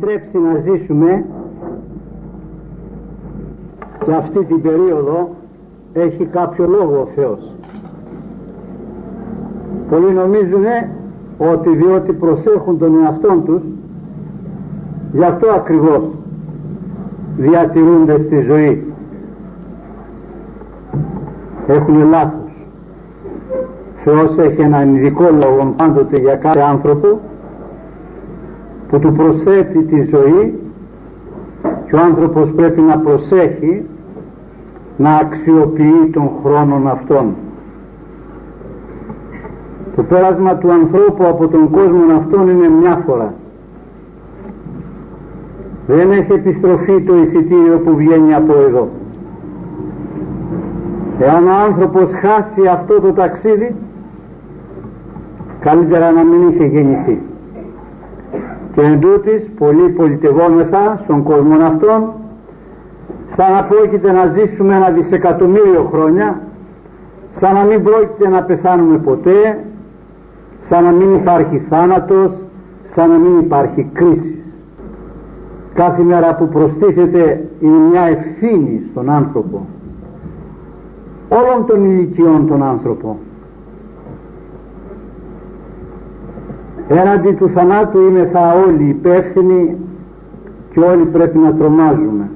επιτρέψει να ζήσουμε και αυτή την περίοδο έχει κάποιο λόγο ο Θεός. Πολλοί νομίζουν ότι διότι προσέχουν τον εαυτόν τους, γι' αυτό ακριβώς διατηρούνται στη ζωή. Έχουν λάθος. Θεός έχει έναν ειδικό λόγο πάντοτε για κάθε άνθρωπο που του προσθέτει τη ζωή, και ο άνθρωπος πρέπει να προσέχει να αξιοποιεί τον χρόνον αυτόν. Το πέρασμα του ανθρώπου από τον κόσμο αυτόν είναι μια φορά. Δεν έχει επιστροφή το εισιτήριο που βγαίνει από εδώ. Εάν ο άνθρωπος χάσει αυτό το ταξίδι, καλύτερα να μην είχε γεννηθεί. Και εντούτοις πολλοί πολιτευόμεθα στον κόσμο αυτόν, σαν να πρόκειται να ζήσουμε 1 δισεκατομμύριο χρόνια, σαν να μην πρόκειται να πεθάνουμε ποτέ, σαν να μην υπάρχει θάνατος, σαν να μην υπάρχει κρίση. Κάθε μέρα που προστίθεται είναι μια ευθύνη στον άνθρωπο, όλων των ηλικιών των άνθρωπων. Έναντι του θανάτου είμεθα όλοι υπεύθυνοι και όλοι πρέπει να τρομάζουμε.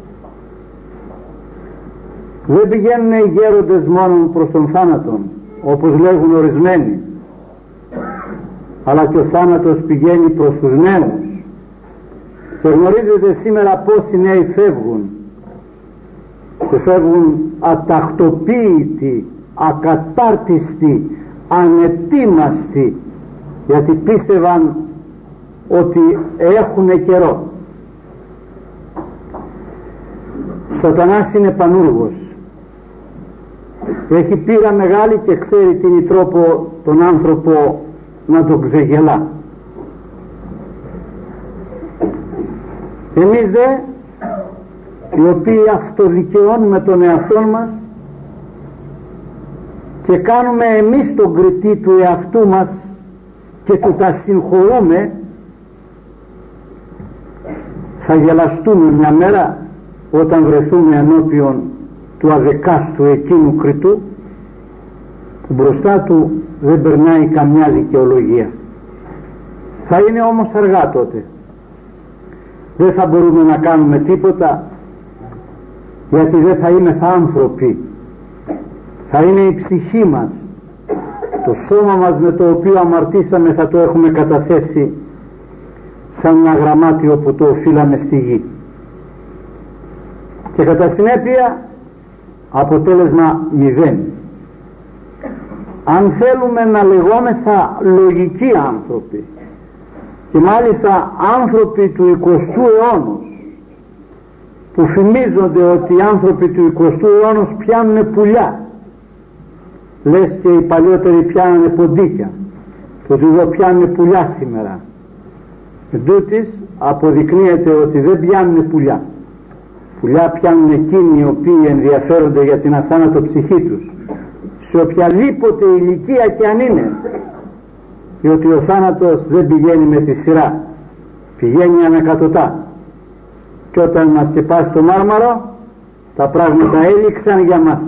Δεν πηγαίνουν οι γέροντες μόνο προς τον θάνατο, όπως λέγουν ορισμένοι, αλλά και ο θάνατος πηγαίνει προς τους νέους. Και γνωρίζετε σήμερα πόσοι νέοι φεύγουν, και φεύγουν ατακτοποίητοι, ακατάρτιστοι, ανετοίμαστοι, γιατί πίστευαν ότι έχουν καιρό. Σατανάς είναι πανούργος, έχει πείρα μεγάλη και ξέρει τι είναι τρόπο τον άνθρωπο να τον ξεγελά. Εμείς δε, οι οποίοι αυτοδικαιώνουμε τον εαυτό μας και κάνουμε εμείς τον κριτή του εαυτού μας και του τα συγχωρούμε, θα γελαστούμε μια μέρα όταν βρεθούμε ενώπιον του αδεκάστου εκείνου κριτού, που μπροστά του δεν περνάει καμιά δικαιολογία. Θα είναι όμως αργά τότε. Δεν θα μπορούμε να κάνουμε τίποτα, γιατί δεν θα είμαστε άνθρωποι. Θα είναι η ψυχή μας, το σώμα μας με το οποίο αμαρτήσαμε, θα το έχουμε καταθέσει σαν ένα γραμμάτιο που το οφείλαμε στη γη. Και κατά συνέπεια αποτέλεσμα 0. Αν θέλουμε να λεγόμεθα λογικοί άνθρωποι, και μάλιστα άνθρωποι του 20ου αιώνα, που φημίζονται ότι οι άνθρωποι του 20ου αιώνα πιάνουν πουλιά, λες και οι παλιότεροι πιάνουν ποντίκια, και ότι εδώ πιάνουν πουλιά σήμερα. Εντούτοις αποδεικνύεται ότι δεν πιάνουν πουλιά. Πουλιά πιάνουν εκείνοι οι οποίοι ενδιαφέρονται για την αθάνατο ψυχή τους, σε οποιαδήποτε ηλικία και αν είναι, διότι ο θάνατος δεν πηγαίνει με τη σειρά, πηγαίνει ανακατοτά, και όταν μας σκεπάσει το μάρμαρο τα πράγματα έληξαν για μας.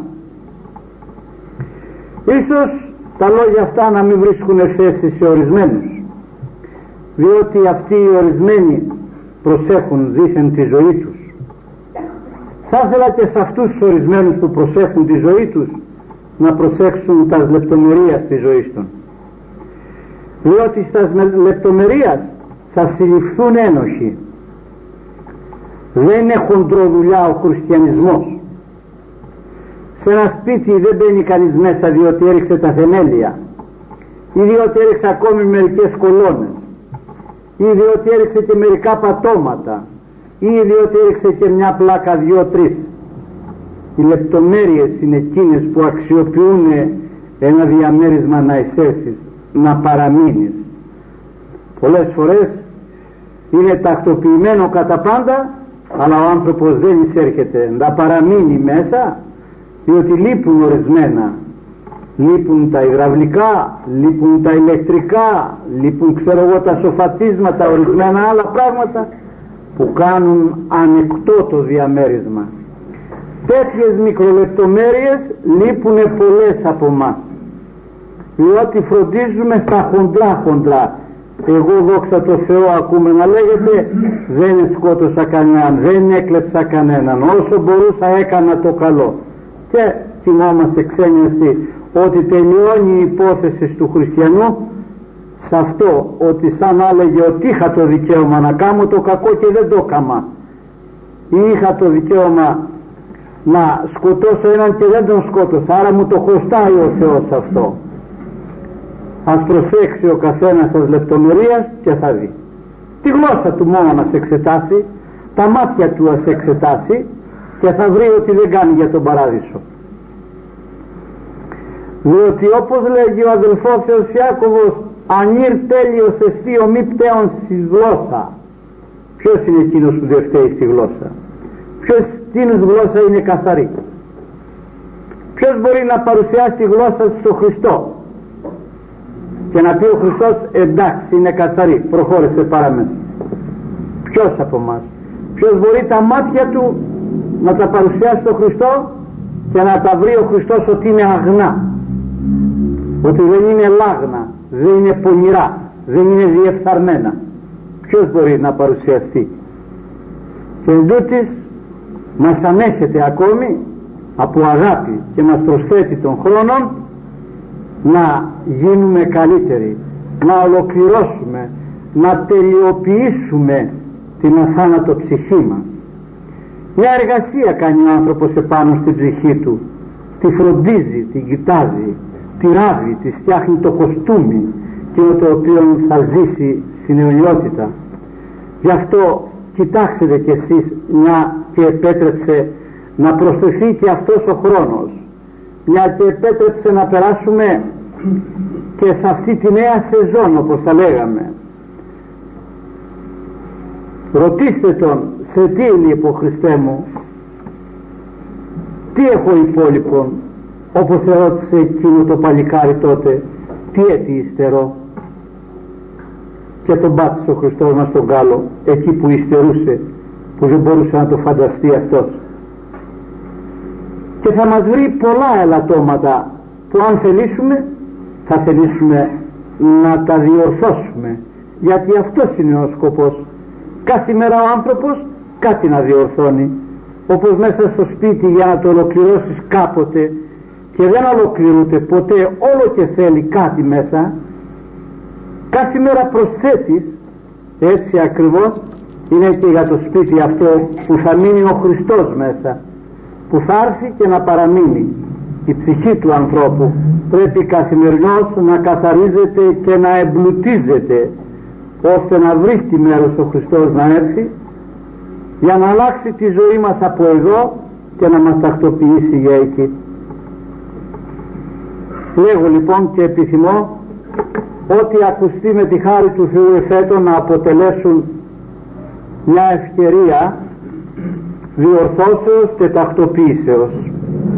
Ίσως τα λόγια αυτά να μην βρίσκουν θέση σε ορισμένους, διότι αυτοί οι ορισμένοι προσέχουν δήθεν τη ζωή τους. Θα ήθελα και σε αυτούς τους ορισμένους που προσέχουν τη ζωή τους να προσέξουν τα λεπτομερίας της ζωής των, διότι στα λεπτομερίας θα συλληφθούν ένοχοι. Δεν είναι χοντροδουλειά ο χριστιανισμός. Σε ένα σπίτι δεν μπαίνει κανείς μέσα διότι έριξε τα θεμέλια, ή διότι έριξε ακόμη μερικές κολόνες, ή διότι έριξε και μερικά πατώματα, ή διότι έριξε και μια πλάκα 2-3. Οι λεπτομέρειες είναι εκείνες που αξιοποιούν ένα διαμέρισμα να εισέλθεις, να παραμείνεις. Πολλές φορές είναι τακτοποιημένο κατά πάντα, αλλά ο άνθρωπος δεν εισέρχεται να παραμείνει μέσα, διότι λείπουν ορισμένα. Λείπουν τα υδραυλικά, λείπουν τα ηλεκτρικά, λείπουν ξέρω εγώ τα σοφατίσματα, ορισμένα άλλα πράγματα, που κάνουν ανεκτό το διαμέρισμα. Τέτοιες μικρολεπτομέρειες λείπουνε πολλές από μας, διότι φροντίζουμε στα χοντρά. Εγώ δόξα τω Θεώ ακούμε να λέγεται δεν σκότωσα κανέναν, δεν έκλεψα κανέναν, όσο μπορούσα έκανα το καλό, και θυμόμαστε ξένιαστοι ότι τελειώνει η υπόθεση του χριστιανού σε αυτό, ότι σαν έλεγε ότι είχα το δικαίωμα να κάνω το κακό και δεν το έκαμα, ή είχα το δικαίωμα να σκοτώσω έναν και δεν τον σκότωσα, άρα μου το χρωστάει ο Θεός αυτό. Ας προσέξει ο καθένας στις λεπτομερίες και θα δει. Τη γλώσσα του μόνο να σε εξετάσει, τα μάτια του να σε εξετάσει, και θα βρει ότι δεν κάνει για τον παράδεισο. Διότι όπως λέγει ο αδελφός Θεός Ιάκωβος, ανήρ τέλειος εστί ο μη πτέων στη γλώσσα. Ποιος είναι εκείνος που δεν φταίει στη γλώσσα? Ποιος τίνος γλώσσα είναι καθαρή? Ποιος μπορεί να παρουσιάσει τη γλώσσα του στο Χριστό και να πει ο Χριστός εντάξει είναι καθαρή, προχώρησε παράμεσα? Ποιος από μας? Ποιος μπορεί τα μάτια του να τα παρουσιάσει στο Χριστό και να τα βρει ο Χριστός ότι είναι αγνά, ότι δεν είναι λάγνα, δεν είναι πονηρά, δεν είναι διεφθαρμένα? Ποιος μπορεί να παρουσιαστεί? Και εντούτοις μας ανέχεται ακόμη από αγάπη και μας προσθέτει τον χρόνο να γίνουμε καλύτεροι, να ολοκληρώσουμε, να τελειοποιήσουμε την αθάνατο ψυχή μας. Μια εργασία κάνει ο άνθρωπος επάνω στην ψυχή του, τη φροντίζει, την κοιτάζει, τη ράβει, τη φτιάχνει το κοστούμι και το οποίο θα ζήσει στην αιωνιότητα. Γι' αυτό κοιτάξτε κι εσείς μια και επέτρεψε να προσθεθεί και αυτός ο χρόνος, μια και επέτρεψε να περάσουμε και σε αυτή τη νέα σεζόν, όπως θα λέγαμε. Ρωτήστε τον, σε τι λείπω Χριστέ μου, τι έχω υπόλοιπον, όπως ερώτησε εκείνο το παλικάρι τότε, τι έτη υστερώ? Και τον πάτησε ο Χριστός μας τον κάλο εκεί που υστερούσε, που δεν μπορούσε να το φανταστεί αυτός. Και θα μας βρει πολλά ελαττώματα που αν θελήσουμε θα θελήσουμε να τα διορθώσουμε, γιατί αυτός είναι ο σκοπός. Κάθε μέρα ο άνθρωπος κάτι να διορθώνει, όπως μέσα στο σπίτι για να το ολοκληρώσεις κάποτε και δεν ολοκληρούνται ποτέ, όλο και θέλει κάτι μέσα, κάθε μέρα προσθέτεις. Έτσι ακριβώς είναι και για το σπίτι αυτό που θα μείνει ο Χριστός μέσα, που θα έρθει και να παραμείνει. Η ψυχή του ανθρώπου πρέπει καθημερινώς να καθαρίζεται και να εμπλουτίζεται, ώστε να βρίσκει μέρος ο Χριστός να έρθει για να αλλάξει τη ζωή μας από εδώ και να μας τακτοποιήσει για εκεί. Λέγω λοιπόν και επιθυμώ ότι ακουστεί με τη χάρη του Θεού εφέτο να αποτελέσουν μια ευκαιρία διορθώσεως και τακτοποίησεως.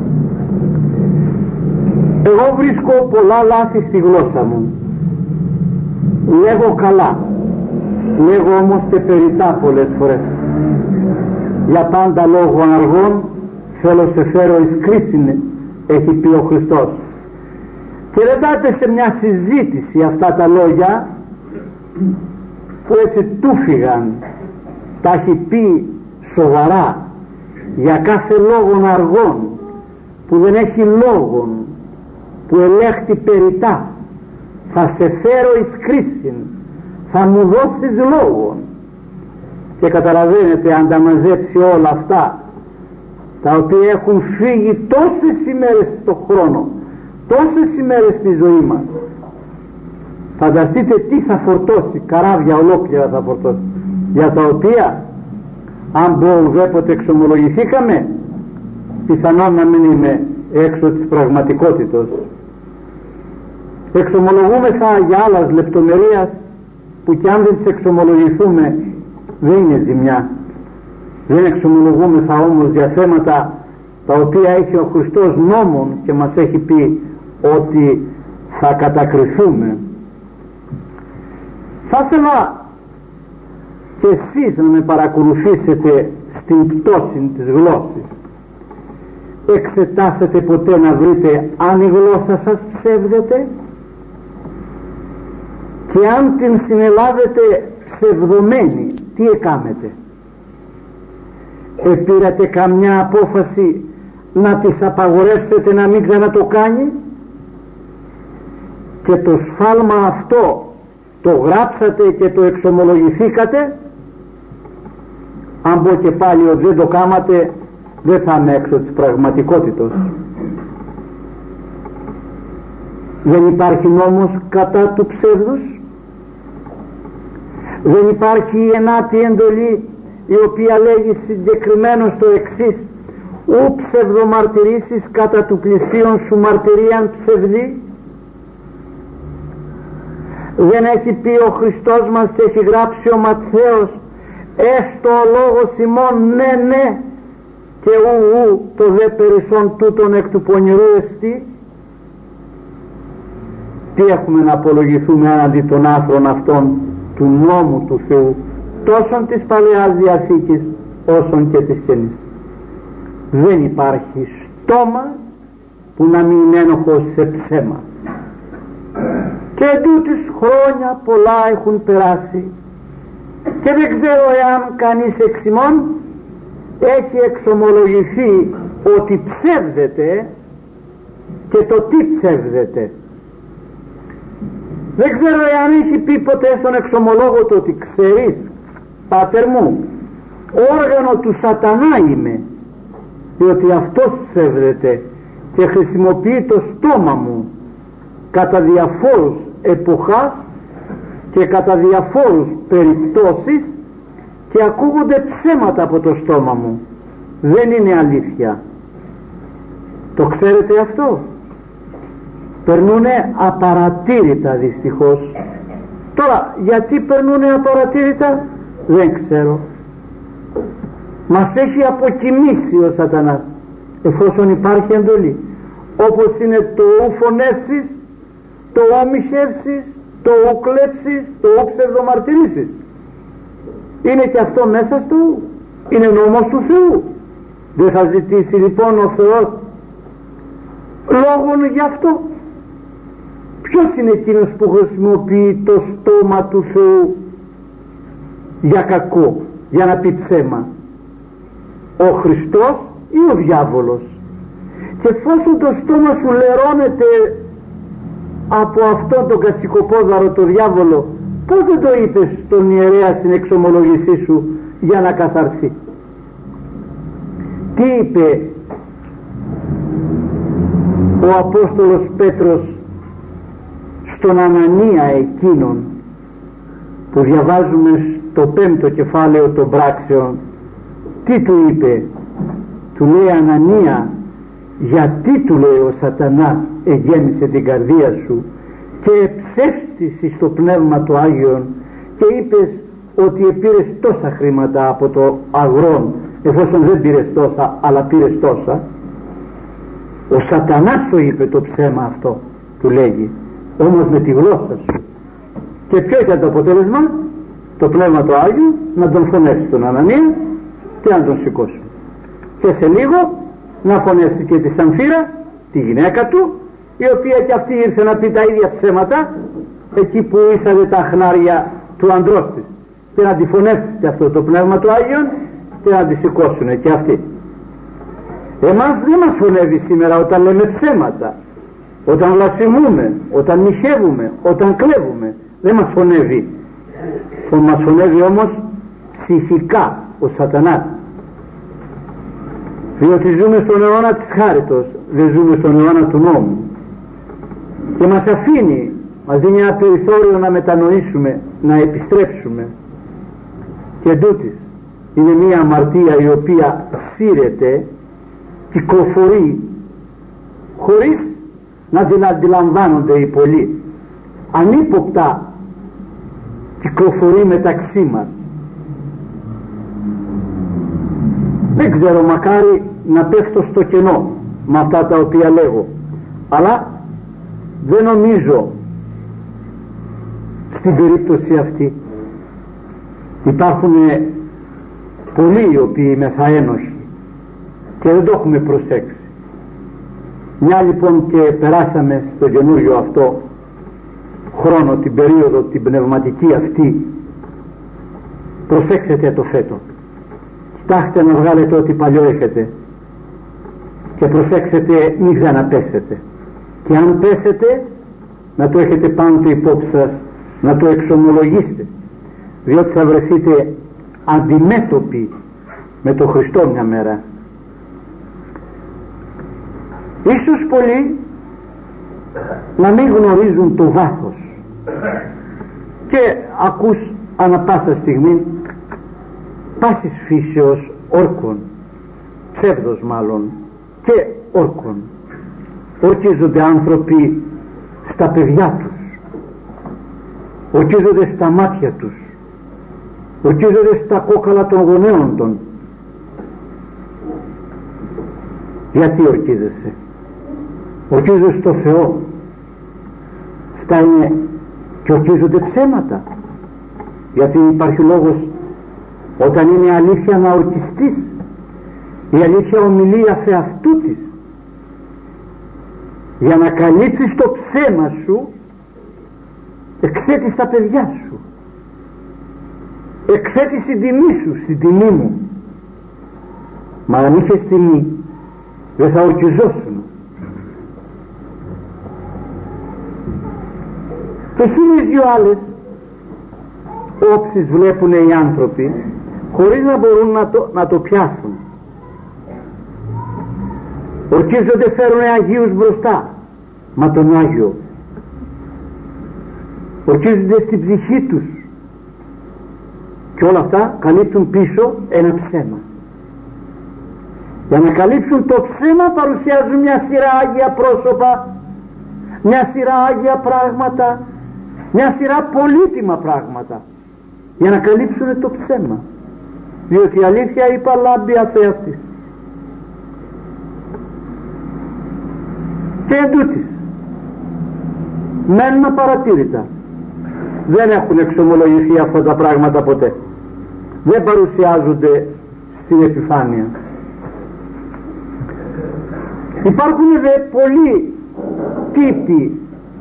Εγώ βρίσκω πολλά λάθη στη γλώσσα μου, λέγω καλά, λέγω όμως και περιτά πολλές φορές. Για πάντα λόγω αργών θέλω σε φέρω εις κρίσιν, έχει πει ο Χριστός. Και δεν πάτε σε μια συζήτηση αυτά τα λόγια που έτσι τούφηγαν, τα έχει πει σοβαρά, για κάθε λόγον αργών που δεν έχει λόγον, που ελέγχει περιτά. Θα σε φέρω εις κρίσιν, θα μου δώσεις λόγον. Και καταλαβαίνετε, αν τα μαζέψει όλα αυτά, τα οποία έχουν φύγει τόσες ημέρες το χρόνο, τόσες ημέρες στη ζωή μας, φανταστείτε τι θα φορτώσει, καράβια ολόκληρα θα φορτώσει, για τα οποία αν ουδέποτε εξομολογηθήκαμε, πιθανόν να μην είμαι έξω της πραγματικότητος. Εξομολογούμεθα για άλλας λεπτομερίας που κι αν δεν τις εξομολογηθούμε δεν είναι ζημιά. Δεν εξομολογούμεθα όμως για θέματα τα οποία έχει ο Χριστός νόμον και μας έχει πει ότι θα κατακριθούμε. Θα ήθελα και εσείς να με παρακολουθήσετε στην πτώση της γλώσσης. Εξετάσετε ποτέ να βρείτε αν η γλώσσα σας ψεύδεται, και αν την συνελάβετε ψευδωμένη, τι εκάμετε? Επήρατε καμιά απόφαση να της απαγορεύσετε να μην ξανατοκάνει? Και το σφάλμα αυτό το γράψατε και το εξομολογηθήκατε? Αν πω και πάλι ότι δεν το κάματε, δεν θα είμαι έξω της πραγματικότητος. Δεν υπάρχει νόμος κατά του ψεύδους. Δεν υπάρχει η ενάτη εντολή η οποία λέγει συγκεκριμένο το εξής: ου ψευδομαρτυρήσεις κατά του πλησίον σου μαρτυρίαν ψευδή. Δεν έχει πει ο Χριστός μας και έχει γράψει ο Ματθαίος: έστω ο λόγος ημών ναι ναι και ου το δε περισσόν τούτον εκ του πονηρού εστί? Τι έχουμε να απολογηθούμε έναντι των άνθρων αυτών του νόμου του Θεού, τόσον της Παλαιάς Διαθήκης όσον και της Καινής? Δεν υπάρχει στόμα που να μην είναι ένοχος σε ψέμα. Και εντούτοις χρόνια πολλά έχουν περάσει και δεν ξέρω εάν κανείς εξ ημών έχει εξομολογηθεί ότι ψεύδεται και το τι ψεύδεται. Δεν ξέρω εάν έχει πει ποτέ στον εξομολόγο του ότι ξέρεις, πάτερ μου, όργανο του σατανά είμαι, διότι αυτός ψεύδεται και χρησιμοποιεί το στόμα μου κατά διαφόρους εποχάς και κατά διαφόρους περιπτώσεις και ακούγονται ψέματα από το στόμα μου. Δεν είναι αλήθεια. Το ξέρετε αυτό? Περνούνε απαρατήρητα δυστυχώς. Τώρα γιατί περνούνε απαρατήρητα δεν ξέρω. Μας έχει αποκοιμήσει ο σατανάς εφόσον υπάρχει εντολή, όπως είναι το ου φωνεύσεις, το ου μοιχεύσεις, το ου κλέψεις, το ου ψευδομαρτυρήσεις. Είναι και αυτό μέσα στο, είναι νόμος του Θεού. Δεν θα ζητήσει λοιπόν ο Θεός λόγον γι' αυτό? Ποιος είναι εκείνος που χρησιμοποιεί το στόμα του Θεού για κακό, για να πει ψέμα? Ο Χριστός ή ο διάβολος? Και εφόσον το στόμα σου λερώνεται από αυτόν τον κατσικοπόδαρο το διάβολο, πώς δεν το είπες στον ιερέα στην εξομολόγησή σου για να καθαρθεί? Τι είπε ο Απόστολος Πέτρος στον Ανανία εκείνον που διαβάζουμε στο 5ο κεφάλαιο των πράξεων? Τι του είπε? Του λέει: Ανανία, γιατί, του λέει, ο σατανάς εγέμισε την καρδία σου και εψεύστησες στο Πνεύμα του Άγιον και είπες ότι επήρες τόσα χρήματα από το αγρόν, εφόσον δεν πήρες τόσα αλλά πήρες τόσα? Ο σατανάς το είπε το ψέμα αυτό, του λέγει, όμως με τη γλώσσα σου. Και ποιο ήταν το αποτέλεσμα? Το Πνεύμα του Άγιο να τον φωνεύσει τον Ανανία και να τον σηκώσει, και σε λίγο να φωνεύσει και τη Σαμφίρα, τη γυναίκα του, η οποία και αυτή ήρθε να πει τα ίδια ψέματα εκεί που ήσανε τα χνάρια του αντρός της, και να τη φωνεύσει και αυτό το Πνεύμα του Άγιον και να τη σηκώσουν και αυτοί. Εμάς δεν μας φωνεύει σήμερα όταν λέμε ψέματα, όταν βλασφημούμε, όταν μοιχεύουμε, όταν κλέβουμε. Δεν μας φωνεύει. Μας φωνεύει όμως ψυχικά ο σατανάς, διότι ζούμε στον αιώνα της χάριτος, δεν ζούμε στον αιώνα του νόμου, και μας αφήνει, μας δίνει ένα περιθώριο να μετανοήσουμε, να επιστρέψουμε. Και εντούτοις είναι μια αμαρτία η οποία σύρεται, κυκλοφορεί χωρίς να την αντιλαμβάνονται οι πολλοί, ανύποπτα κυκλοφορεί μεταξύ μας. Δεν ξέρω, μακάρι να πέφτω στο κενό με αυτά τα οποία λέγω, αλλά δεν νομίζω στην περίπτωση αυτή, Υπάρχουν πολλοί οι οποίοι μεθα ένοχοι και δεν το έχουμε προσέξει. Μια λοιπόν και περάσαμε στο καινούριο αυτό χρόνο, την περίοδο την πνευματική αυτή, προσέξτε το φέτο, κοιτάξτε να βγάλετε ό,τι παλιό έχετε και προσέξτε μην ξαναπέσετε, και αν πέσετε να το έχετε πάντοτε υπόψη σας, να το εξομολογήσετε, διότι θα βρεθείτε αντιμέτωποι με τον Χριστό μια μέρα. Ίσως πολλοί να μην γνωρίζουν το βάθος και ακούς ανα πάσα στιγμή πάσης φύσεως όρκων, ψεύδος μάλλον, και όρκων. Ορκίζονται άνθρωποι στα παιδιά τους, ορκίζονται στα μάτια τους, ορκίζονται στα κόκαλα των γονέων των. Γιατί ορκίζεσαι? Ορκίζονται στο Θεό. Αυτά είναι, και ορκίζονται ψέματα, γιατί υπάρχει λόγος όταν είναι αλήθεια να ορκιστείς. Η αλήθεια ομιλεί αφ' αυτού της. Για να καλύψεις το ψέμα σου εκθέτεις τα παιδιά σου, εκθέτεις την τιμή σου, στην τιμή μου. Μα αν είχες τιμή δεν θα ορκιζόσουν. Και 1002 άλλες όψεις βλέπουν οι άνθρωποι χωρίς να μπορούν να το πιάσουν. Ορκίζονται, φέρουν Αγίους μπροστά, μα τον Άγιο. Ορκίζονται στην ψυχή τους και όλα αυτά καλύπτουν πίσω ένα ψέμα. Για να καλύψουν το ψέμα παρουσιάζουν μια σειρά Άγια πρόσωπα, μια σειρά Άγια πράγματα, μια σειρά πολύτιμα πράγματα, για να καλύψουν το ψέμα, διότι η αλήθεια είπα λάμπει αφ' αυτής. Και εντούτοις μένουν απαρατήρητα, δεν έχουν εξομολογηθεί αυτά τα πράγματα ποτέ, δεν παρουσιάζονται στην επιφάνεια. Υπάρχουν δε πολλοί τύποι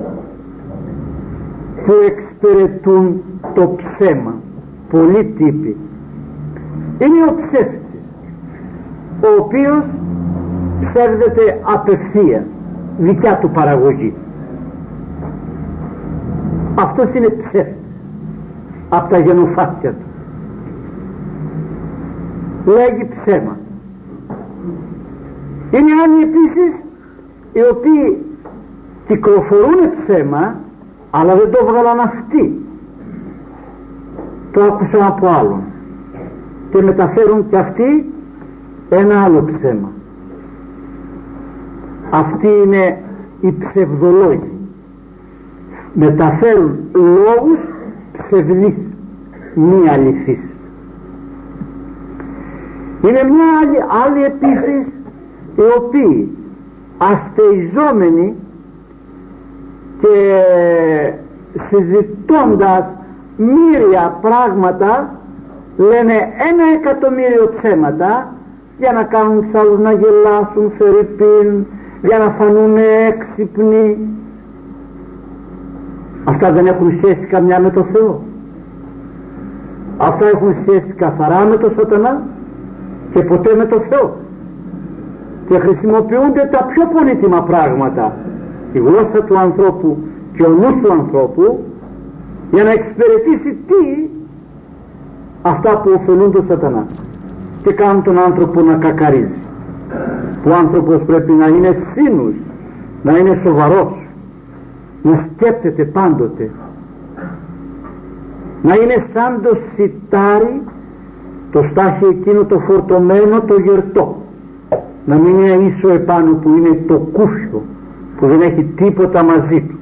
που εξυπηρετούν το ψέμα, πολλοί τύποι. Είναι ο ψεύτης, ο οποίος ψεύδεται απευθείας, δικιά του παραγωγή. Αυτός είναι ψεύτης από τα γενοφάσκια του, λέγει ψέμα. Είναι άλλοι επίσης οι οποίοι κυκλοφορούν ψέμα, αλλά δεν το βγάλαν αυτοί, το άκουσαν από άλλον και μεταφέρουν και αυτοί ένα άλλο ψέμα. Αυτοί είναι οι ψευδολόγοι, μεταφέρουν λόγους ψευδείς, μη αληθείς. Είναι μια άλλη επίσης οι οποίοι αστεϊζόμενοι και συζητώντας μύρια πράγματα λένε 1.000.000 ψέματα για να κάνουν τους άλλους να γελάσουν, φερρυπίν, για να φανούν έξυπνοι. Αυτά δεν έχουν σχέση καμιά με το Θεό. Αυτά έχουν σχέση καθαρά με το Σατανά και ποτέ με το Θεό, και χρησιμοποιούνται τα πιο πολύτιμα πράγματα, η γλώσσα του ανθρώπου και ο νους του ανθρώπου, για να εξυπηρετήσει τι? Αυτά που ωφελούν τον Σατανά και κάνουν τον άνθρωπο να κακαρίζει. Ο άνθρωπος πρέπει να είναι σύνους, να είναι σοβαρός, να σκέπτεται πάντοτε, να είναι σαν το σιτάρι, το στάχι εκείνο το φορτωμένο, το γερτό, να μην είναι ίσο επάνω που είναι το κούφιο, που δεν έχει τίποτα μαζί του.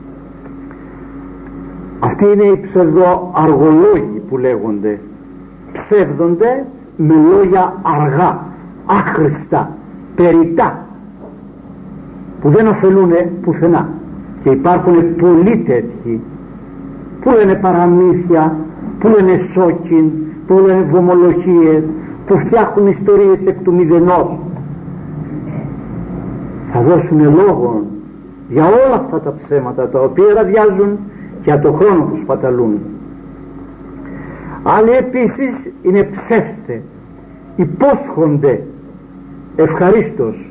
Αυτοί είναι οι ψευδοαργολόγοι που λέγονται, ψεύδονται με λόγια αργά, άχρηστα, περιτά, που δεν ωφελούν πουθενά. Και υπάρχουν πολλοί τέτοιοι που λένε παραμύθια, που λένε σόκιν, που λένε βομολογίες, που φτιάχνουν ιστορίες εκ του μηδενός. Θα δώσουν λόγο για όλα αυτά τα ψέματα τα οποία ραδιάζουν και για το χρόνο που σπαταλούν. Άλλοι επίσης είναι ψεύστε, υπόσχονται ευχαρίστως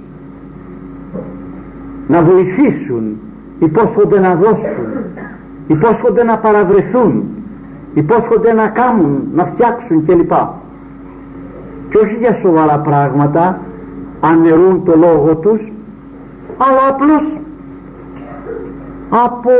να βοηθήσουν, υπόσχονται να δώσουν, υπόσχονται να παραβρεθούν, υπόσχονται να κάνουν, να φτιάξουν κλπ. Και όχι για σοβαρά πράγματα, αναιρούν το λόγο τους, αλλά απλώς από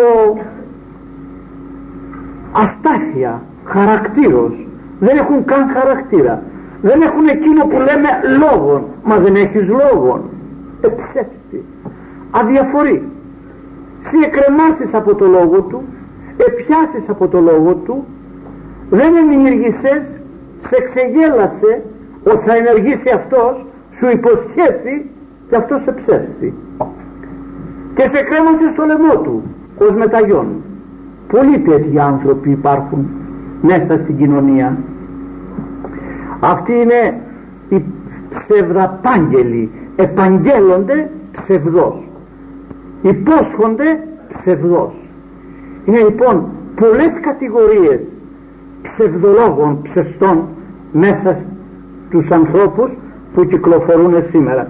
αστάθεια χαρακτήρος. Δεν έχουν καν χαρακτήρα, δεν έχουν εκείνο που λέμε λόγον. Μα δεν έχεις λόγον, εψεύστη, αδιαφορεί. Συ εκκρεμάστης από το λόγο του, επιάστης από το λόγο του, δεν ενήργησες, σε ξεγέλασε ότι θα ενεργήσει αυτός, σου υποσχέθη και αυτός σε ψεύστη και σε κρέμασε στο λαιμό του ως μεταγιόν. Πολλοί τέτοιοι άνθρωποι υπάρχουν μέσα στην κοινωνία. Αυτοί είναι οι ψευδαπάγγελοι, επαγγέλλονται ψευδός, υπόσχονται ψευδός. Είναι λοιπόν πολλές κατηγορίες ψευδολόγων, ψευστών μέσα στους ανθρώπους που κυκλοφορούν σήμερα.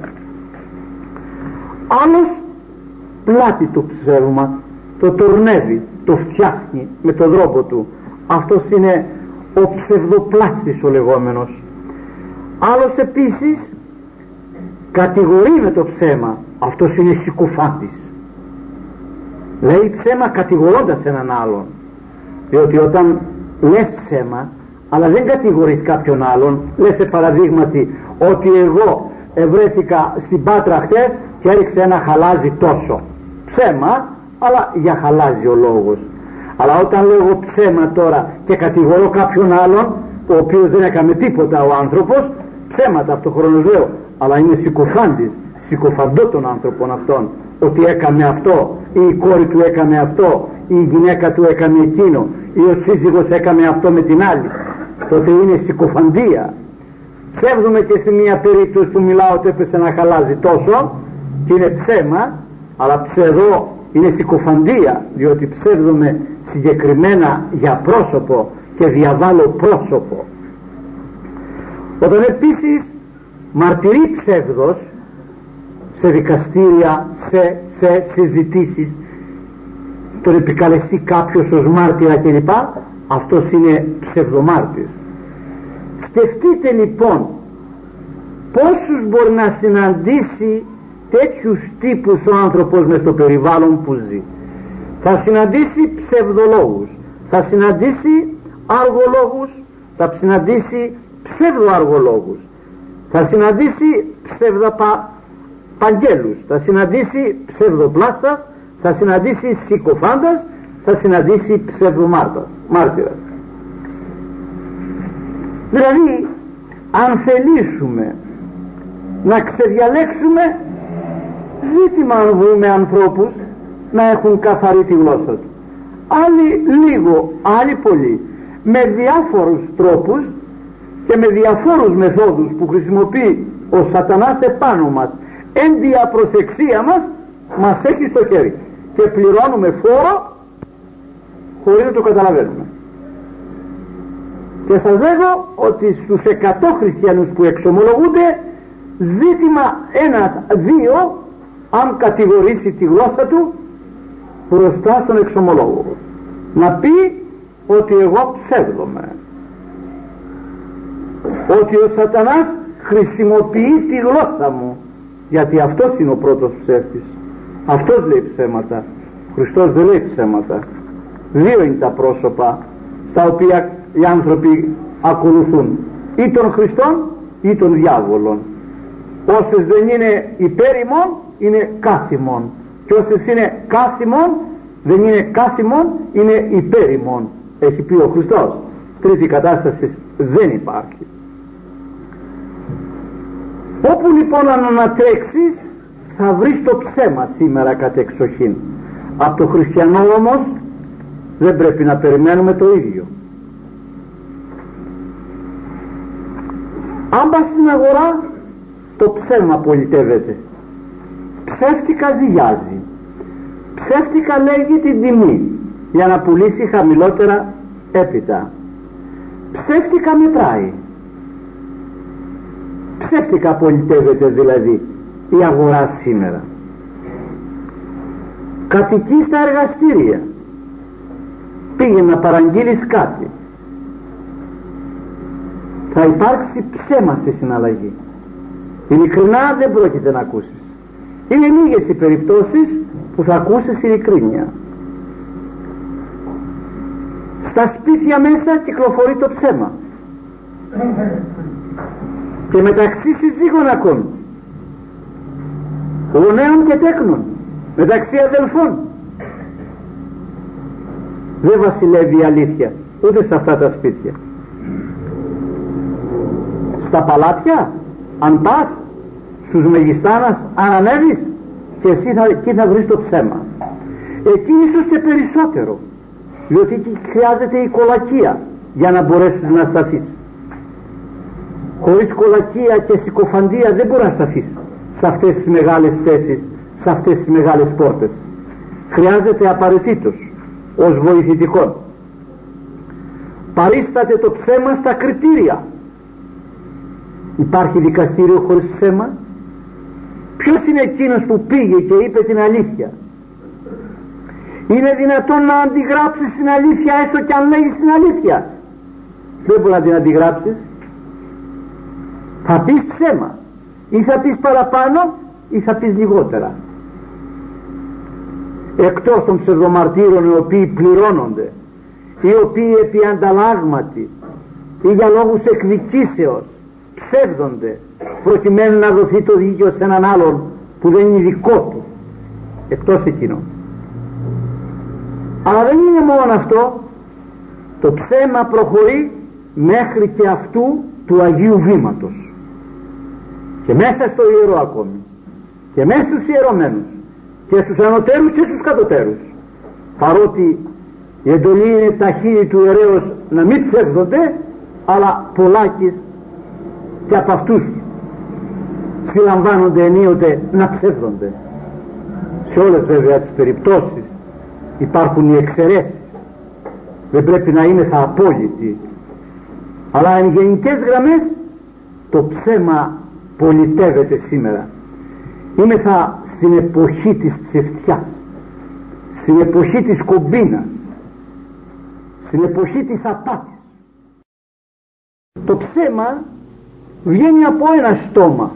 Άλλος πλάτη το ψεύμα, το τορνεύει, το φτιάχνει με τον τρόπο του. Αυτός είναι ο ψευδοπλάστης ο λεγόμενος. Άλλος επίσης κατηγορεί με το ψέμα, αυτός είναι συκοφάντης. Λέει ψέμα κατηγορώντας έναν άλλον, διότι όταν λες ψέμα αλλά δεν κατηγορείς κάποιον άλλον, λες σε παραδείγματι ότι εγώ ευρέθηκα στην Πάτρα χτες και έριξε ένα χαλάζι τόσο. Ψέμα, αλλά για χαλάζι ο λόγος. Αλλά όταν λέγω ψέμα τώρα και κατηγορώ κάποιον άλλον, ο οποίος δεν έκαμε τίποτα ο άνθρωπος, ψέματα αυτοχρόνως λέω, αλλά είναι συκοφάντης, συκοφαντώ τον άνθρωπον αυτόν, ότι έκαμε αυτό, ή η κόρη του έκαμε αυτό, ή η γυναίκα του έκαμε εκείνο, ή ο σύζυγος έκαμε αυτό με την άλλη. Τότε είναι συκοφαντία. Ψεύδουμε και στη μία περίπτωση που μιλάω ότι έπεσε να χαλάζει τόσο και είναι ψέμα, αλλά ψευδό είναι συκοφαντία, διότι ψεύδουμε συγκεκριμένα για πρόσωπο και διαβάλλω πρόσωπο. Όταν επίσης μαρτυρεί ψεύδος σε δικαστήρια, σε συζητήσεις, τον επικαλεστεί κάποιος ως μάρτυρα κλπ, αυτός είναι ψευδομάρτης. Σκεφτείτε λοιπόν πόσους μπορεί να συναντήσει τέτοιους τύπους ο άνθρωπος μες στο περιβάλλον που ζει. Θα συναντήσει ψευδολόγους, θα συναντήσει αργολόγους, θα συναντήσει ψευδοαργολόγους, θα συναντήσει ψευδαπαγγέλους, θα συναντήσει ψευδοπλάστας, θα συναντήσει συκοφάντας, θα συναντήσει ψευδομάρτυρας. Δηλαδή αν θελήσουμε να ξεδιαλέξουμε, ζήτημα αν βρούμε ανθρώπους να έχουν καθαρή τη γλώσσα του, άλλοι λίγο, άλλοι πολύ, με διάφορους τρόπους και με διαφόρους μεθόδους που χρησιμοποιεί ο σατανάς επάνω μας, εν δια προσεξία μας έχει στο χέρι και πληρώνουμε φόρο χωρίς να το καταλαβαίνουμε. Και σας λέγω ότι στους 100 χριστιανούς που εξομολογούνται, ζήτημα ένας, δύο, αν κατηγορήσει τη γλώσσα του μπροστά στον εξομολόγο, να πει ότι εγώ ψεύδομαι, ότι ο σατανάς χρησιμοποιεί τη γλώσσα μου, γιατί αυτός είναι ο πρώτος ψεύτης. Αυτός λέει ψέματα, ο Χριστός δεν λέει ψέματα. Δύο είναι τα πρόσωπα στα οποία οι άνθρωποι ακολουθούν, ή τον Χριστόν ή τον διάβολον. Όσες δεν είναι υπέρ ημών είναι κάθημον, και όσες είναι κάθημον δεν είναι κάθημον, είναι υπέρ ημών, έχει πει ο Χριστός. Τρίτη κατάσταση δεν υπάρχει. Όπου λοιπόν αν ανατρέξεις θα βρεις το ψέμα σήμερα κατ' εξοχήν. Από το χριστιανό όμως δεν πρέπει να περιμένουμε το ίδιο. Αν πας στην αγορά, το ψέμα πολιτεύεται, ψεύτικα ζυγιάζει, ψεύτικα λέγει την τιμή για να πουλήσει χαμηλότερα έπειτα, ψεύτικα μετράει, ψεύτικα πολιτεύεται δηλαδή η αγορά σήμερα. Κατοικεί στα εργαστήρια, πήγε να παραγγείλεις κάτι, θα υπάρξει ψέμα στη συναλλαγή. Ειλικρινά δεν πρόκειται να ακούσεις. Είναι λίγες οι περιπτώσεις που θα ακούσεις ειλικρίνεια. Στα σπίτια μέσα κυκλοφορεί το ψέμα, και μεταξύ συζύγων ακόμη, γονέων και τέκνων, μεταξύ αδελφών, δεν βασιλεύει η αλήθεια ούτε σε αυτά τα σπίτια. Στα παλάτια, αν πας, στους μεγιστάνας, αν ανέβεις, και εσύ εκεί θα βρεις το ψέμα. Εκεί ίσως και περισσότερο, διότι εκεί χρειάζεται η κολακία για να μπορέσεις να σταθείς. Χωρίς κολακία και συκοφαντία δεν μπορεί να σταθείς σε αυτές τις μεγάλες θέσεις, σε αυτές τις μεγάλες πόρτες. Χρειάζεται απαραίτητος ως βοηθητικό. Παρίσταται το ψέμα στα κριτήρια. Υπάρχει δικαστήριο χωρίς ψέμα? Ποιος είναι εκείνος που πήγε και είπε την αλήθεια? Είναι δυνατόν να αντιγράψεις την αλήθεια, έστω και αν λέγεις την αλήθεια? Δεν μπορεί να την αντιγράψεις. Θα πεις ψέμα, ή θα πεις παραπάνω ή θα πεις λιγότερα. Εκτός των ψευδομαρτύρων, οι οποίοι πληρώνονται, οι οποίοι επί ανταλλάγματι ή για λόγους εκδικήσεως ψεύδονται προκειμένου να δοθεί το δίκαιο σε έναν άλλον που δεν είναι δικό του, εκτός εκείνο. Αλλά δεν είναι μόνο αυτό. Το ψέμα προχωρεί μέχρι και αυτού του Αγίου Βήματος, και μέσα στο ιερό ακόμη, και μέσα στους ιερωμένους, και στους ανωτέρους και στους κατωτέρους, παρότι η εντολή είναι τα χείλη του ιερέως να μην ψεύδονται, αλλά πολλάκις και από αυτούς συλλαμβάνονται ενίοτε να ψεύδονται. Σε όλες βέβαια τις περιπτώσεις υπάρχουν οι εξαιρέσεις, δεν πρέπει να είναι θα απόλυτοι, αλλά εν γενικές γραμμές το ψέμα πολιτεύεται σήμερα. Είμεθα στην εποχή της ψευτιάς, στην εποχή της κομπίνας, στην εποχή της απάτης. Το ψέμα βγαίνει από ένα στόμα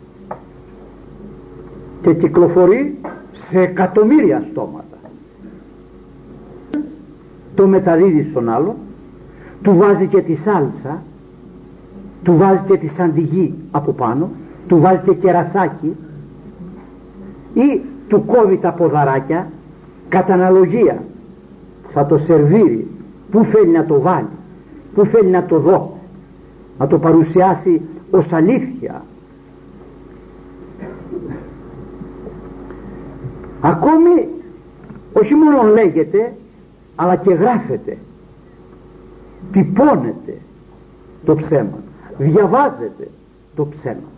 και κυκλοφορεί σε εκατομμύρια στόματα. Το μεταδίδει στον άλλο, του βάζει και τη σάλτσα, του βάζει και τη σαντιγί από πάνω, του βάζει και κερασάκι, ή του κόβει τα ποδαράκια κατά αναλογία. Θα το σερβίρει, πού θέλει να το βάλει, πού θέλει να το δώσει, να το παρουσιάσει ως αλήθεια. Ακόμη όχι μόνο λέγεται, αλλά και γράφεται, τυπώνεται το ψέμα, διαβάζεται το ψέμα.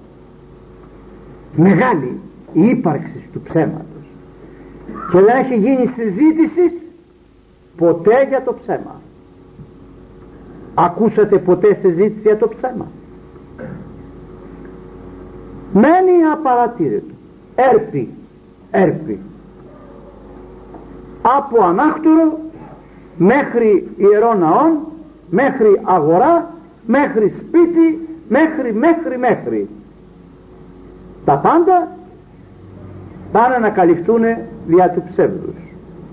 Μεγάλη η ύπαρξη του ψέματος, και δεν έχει γίνει συζήτηση ποτέ για το ψέμα. Ακούσατε ποτέ συζήτηση για το ψέμα? Μένει απαρατήρητο, έρπει από ανάκτορο μέχρι ιερό ναόν, μέχρι αγορά, μέχρι σπίτι, μέχρι τα πάντα πάνε να καλυφθούν δια του ψεύδους.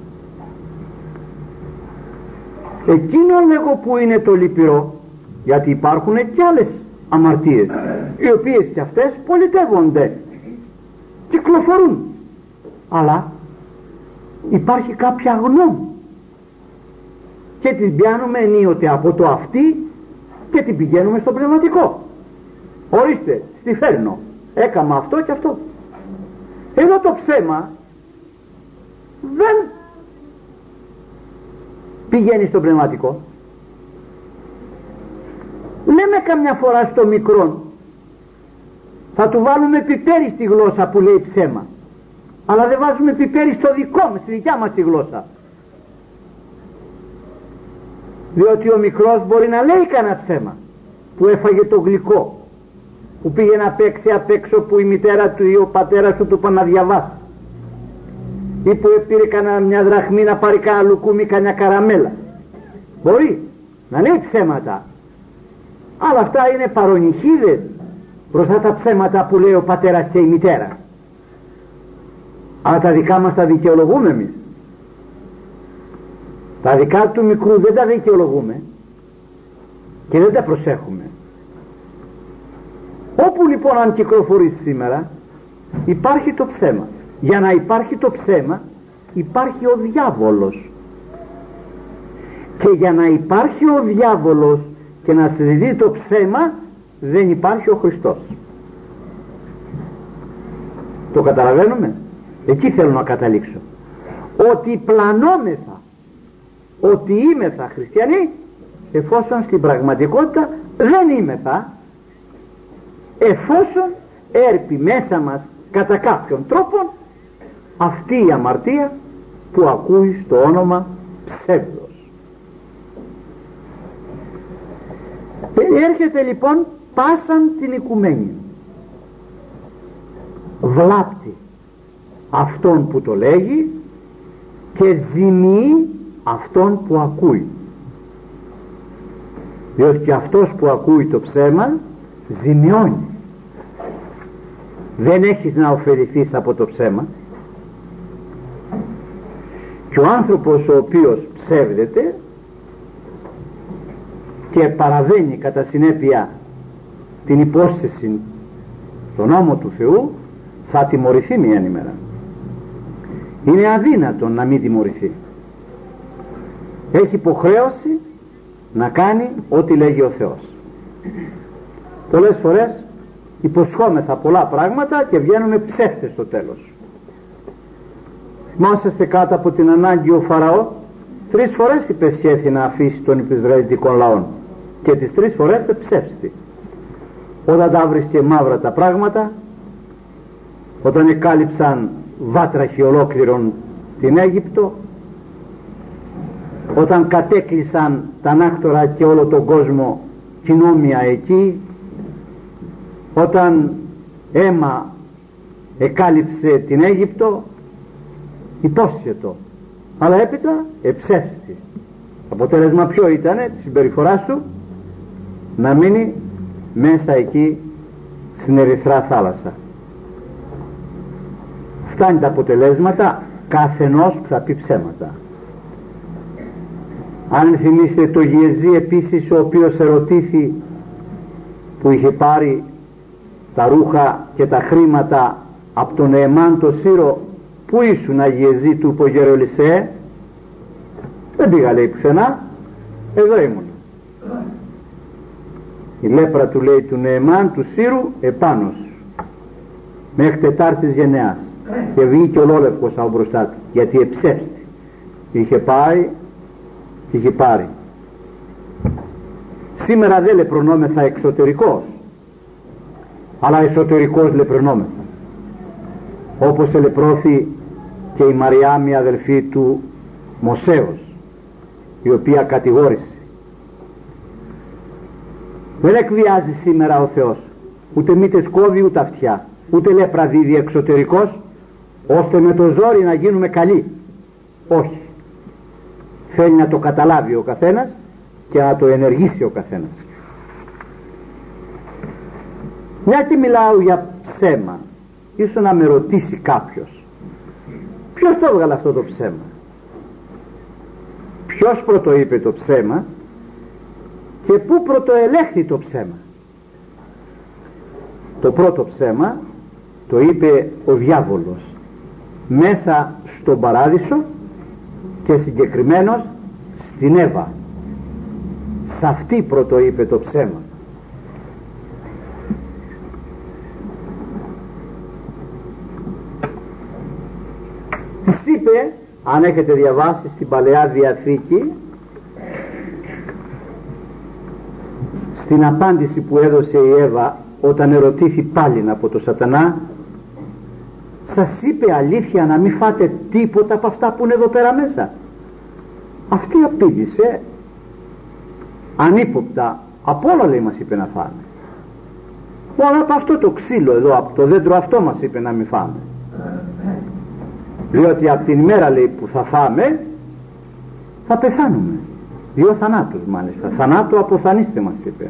Εκείνο λέγω που είναι το λυπηρό, γιατί υπάρχουν και άλλες αμαρτίες, οι οποίες και αυτές πολιτεύονται, κυκλοφορούν, αλλά υπάρχει κάποια γνώμη και την πιάνουμε ενίοτε από το αυτή και την πηγαίνουμε στο πνευματικό. Ορίστε, στη φέρνω, έκαμα αυτό και αυτό. Εδώ το ψέμα δεν πηγαίνει στο πνευματικό. Λέμε καμιά φορά στο μικρόν Θα του βάλουμε πιπέρι στη γλώσσα που λέει ψέμα, αλλά δεν βάζουμε πιπέρι στο δικό μας, στη δικιά μας τη γλώσσα. Διότι ο μικρός μπορεί να λέει κανένα ψέμα, που έφαγε το γλυκό, που πήγε να παίξει απ' έξω, που η μητέρα του ή ο πατέρας του είπαν να διαβάσει, ή που πήρε κανένα μια δραχμή να πάρει κανένα λουκούμι, κανένα καραμέλα. Μπορεί να λέει ψέματα, αλλά αυτά είναι παρονυχίδες μπροστά τα ψέματα που λέει ο πατέρας και η μητέρα. Αλλά τα δικά μας τα δικαιολογούμε εμείς. Τα δικά του μικρού δεν τα δικαιολογούμε και δεν τα προσέχουμε. Όπου λοιπόν αν κυκλοφορεί σήμερα υπάρχει το ψέμα. Για να υπάρχει το ψέμα υπάρχει ο διάβολος, και για να υπάρχει ο διάβολος και να συζητεί το ψέμα δεν υπάρχει ο Χριστός. Το καταλαβαίνουμε? Εκεί θέλω να καταλήξω, ότι πλανόμεθα, ότι είμεθα χριστιανοί, εφόσον στην πραγματικότητα δεν είμεθα, εφόσον έρπει μέσα μας κατά κάποιον τρόπο αυτή η αμαρτία που ακούει στο όνομα ψεύδος. Περιέρχεται λοιπόν πάσαν την οικουμένη, βλάπτει αυτόν που το λέγει και ζημιεί αυτόν που ακούει, διότι και αυτός που ακούει το ψέμα ζημιώνει. Δεν έχεις να ωφεληθείς από το ψέμα, και ο άνθρωπος ο οποίος ψεύδεται και παραβαίνει κατά συνέπεια την υπόσχεση, τον νόμο του Θεού, θα τιμωρηθεί μια ημέρα. Είναι αδύνατον να μην τιμωρηθεί. Έχει υποχρέωση να κάνει ό,τι λέγει ο Θεός. Πολλές φορές υποσχόμεθα πολλά πράγματα και βγαίνουμε ψεύτες στο τέλος. Θυμόσαστε κάτω από την ανάγκη ο Φαραώ 3 φορές υπεσχέθη να αφήσει των Ισραηλιτικών λαών και τις 3 φορές εψεύστη. Όταν τα βρίσκε μαύρα τα πράγματα, όταν εκάλυψαν βάτραχοι ολόκληρον την Αίγυπτο, όταν κατέκλυσαν τα ανάκτορα και όλο τον κόσμο κοινόμια εκεί, όταν αίμα εκάλυψε την Αίγυπτο, υπόσχετο, αλλά έπειτα εψεύστη. Αποτέλεσμα ποιο ήτανε της συμπεριφοράς του? Να μείνει μέσα εκεί στην ερυθρά θάλασσα. Φτάνει τα αποτελέσματα καθενός που θα πει ψέματα. Αν θυμίστε το Γιεζή επίσης, ο οποίος ερωτήθη, που είχε πάρει τα ρούχα και τα χρήματα από τον Νεεμάν το Σύρο, πού ήσουν Αγιεζή, του είπε ο Γερολισέ? Δεν πήγα, λέει, πουθενά, εδώ ήμουν. Η λέπρα του, λέει, του Νεεμάν του Σύρου επάνω σου μέχρι τετάρτης γενεάς, και βγήκε ολόλευκος από μπροστά του, γιατί εψεύστη. Είχε πάει και είχε πάρει. Σήμερα δεν λεπρονόμεθα εξωτερικός, αλλά εσωτερικός λεπρονόμεθα, όπως ελεπρώθη και η Μαριάμ, η αδελφή του Μωσέως, η οποία κατηγόρησε. Δεν εκβιάζει σήμερα ο Θεός, ούτε μήτες κόβει ούτε αυτιά, ούτε λέπρα δίδει εξωτερικός, ώστε με το ζόρι να γίνουμε καλοί. Όχι. Θέλει να το καταλάβει ο καθένας και να το ενεργήσει ο καθένας. Μια και μιλάω για ψέμα, ίσως να με ρωτήσει κάποιος, ποιος το έβγαλε αυτό το ψέμα? Ποιος πρωτοείπε το ψέμα και πού πρωτοελέχθη το ψέμα? Το πρώτο ψέμα το είπε ο διάβολος μέσα στον παράδεισο, και συγκεκριμένος στην Εύα. Σε αυτή πρωτοείπε το ψέμα. Της είπε, αν έχετε διαβάσει στην Παλαιά Διαθήκη, στην απάντηση που έδωσε η Εύα όταν ερωτήθη πάλι από το Σατανά, σας είπε αλήθεια να μην φάτε τίποτα από αυτά που είναι εδώ πέρα μέσα? Αυτή απήντησε ανύποπτα, από όλα λέει μας είπε να φάμε. Μόνο από αυτό το ξύλο εδώ, από το δέντρο αυτό μας είπε να μην φάμε. Διότι από την ημέρα λέει που θα φάμε θα πεθάνουμε. 2 θανάτους μάλιστα. Θανάτου αποθανίστε μας είπε.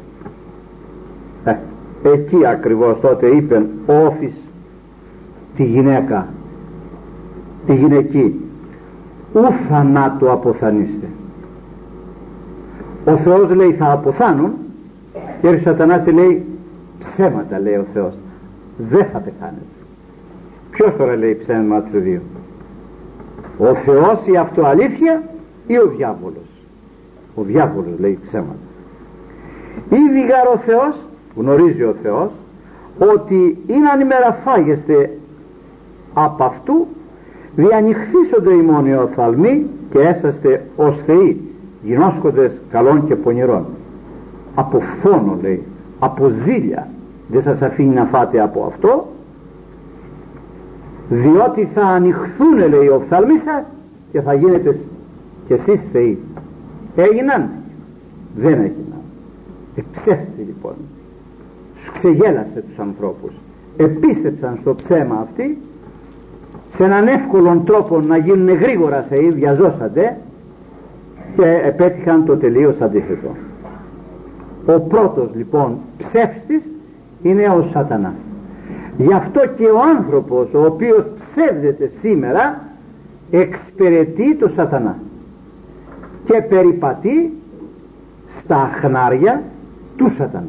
Εκεί ακριβώς τότε είπε όφης τη γυναίκα, τη γυναική, ου θανάτου αποθανίστε. Ο Θεός λέει θα αποθάνουν, και ο Σατανάς λέει ψέματα, λέει ο Θεός, δεν θα πεθάνετε. Ποιος τώρα λέει ψέμα του δύο? Ο Θεός η αυτοαλήθεια ή ο διάβολος? Ο διάβολος λέει ψέματα. Ήδη γάρ ο Θεός, γνωρίζει ο Θεός ότι είναι αν ημέρα φάγεστε από αυτού διανυχθήσονται οι μόνοι οφθαλμοί και έσαστε ως θεοί γινώσκοντες καλών και πονηρών. Από φόνο λέει, από ζήλια δεν σας αφήνει να φάτε από αυτό, διότι θα ανοιχθούν λέει οι οφθαλμοί σας και θα γίνετε και εσείς θεοί. Έγιναν? Δεν έγιναν. Ψεύτη λοιπόν, ξεγέλασε τους ανθρώπους, επίστεψαν στο ψέμα αυτοί, σε έναν εύκολον τρόπο να γίνουν γρήγορα θεοί, βιαζόσανται και επέτυχαν το τελείως αντίθετο. Ο πρώτος λοιπόν ψεύστης είναι ο Σατανάς. Γι' αυτό και ο άνθρωπος ο οποίος ψεύδεται σήμερα εξυπηρετεί το Σατανά και περιπατεί στα αχνάρια του Σατανά.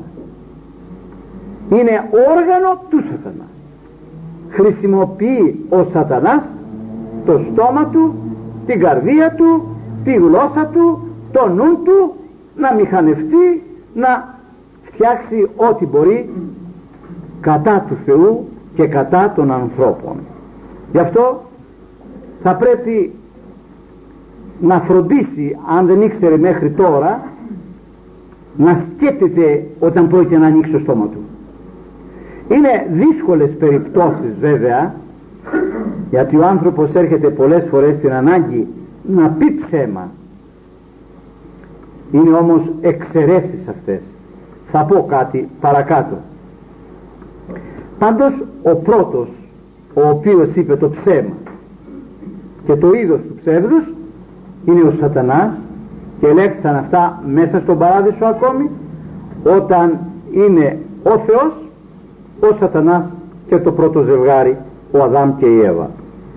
Είναι όργανο του Σατανά. Χρησιμοποιεί ο Σατανάς το στόμα του, την καρδία του, τη γλώσσα του, το νου του, να μηχανευτεί, να φτιάξει ό,τι μπορεί κατά του Θεού και κατά των ανθρώπων. Γι' αυτό θα πρέπει να φροντίσει, αν δεν ήξερε μέχρι τώρα, να σκέπτεται όταν πρόκειται να ανοίξει το στόμα του. Είναι δύσκολες περιπτώσεις βέβαια, γιατί ο άνθρωπος έρχεται πολλές φορές στην ανάγκη να πει ψέμα. Είναι όμως εξαιρέσεις αυτές. Θα πω κάτι παρακάτω. Πάντως ο πρώτος ο οποίος είπε το ψέμα και το είδος του ψεύδους είναι ο Σατανάς, και ελέγχθησαν αυτά μέσα στον παράδεισο ακόμη, όταν είναι ο Θεός, ο Σατανάς και το πρώτο ζευγάρι, ο Αδάμ και η Εύα.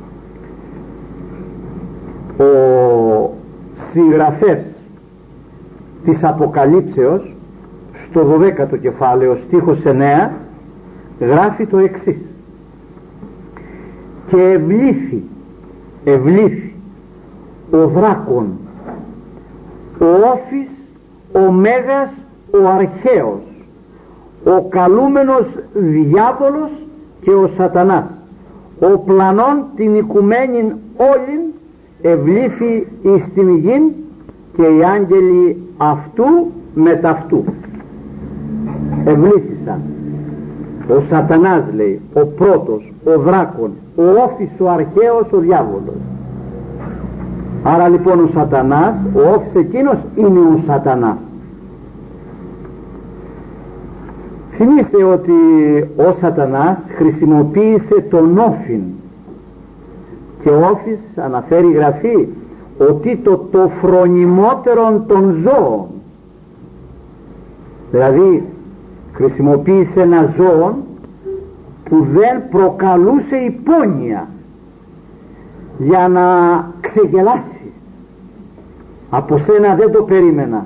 Ο συγγραφέας της Αποκαλύψεως στο 12ο κεφάλαιο στίχος 9 γράφει το εξής: και ευλήθη ο δράκων, ο όφης, ο μέγας, ο αρχαίος, ο καλούμενος διάβολος και ο Σατανάς, ο πλανών την οικουμένην όλην ευλήθη εις την γην και οι άγγελοι αυτού μεταυτού. Ευλήθησαν. Ο Σατανάς λέει, ο πρώτος, ο δράκων, ο όφης, ο αρχαίος, ο διάβολος. Άρα λοιπόν ο Σατανάς, ο όφης εκείνος είναι ο Σατανάς. Θυμήστε ότι ο Σατανάς χρησιμοποίησε τον όφιν, και ο όφης αναφέρει η Γραφή ότι το φρονιμότερον των ζώων, δηλαδή χρησιμοποίησε ένα ζώο που δεν προκαλούσε υπόνοια για να ξεγελάσει. Από σένα δεν το περίμενα.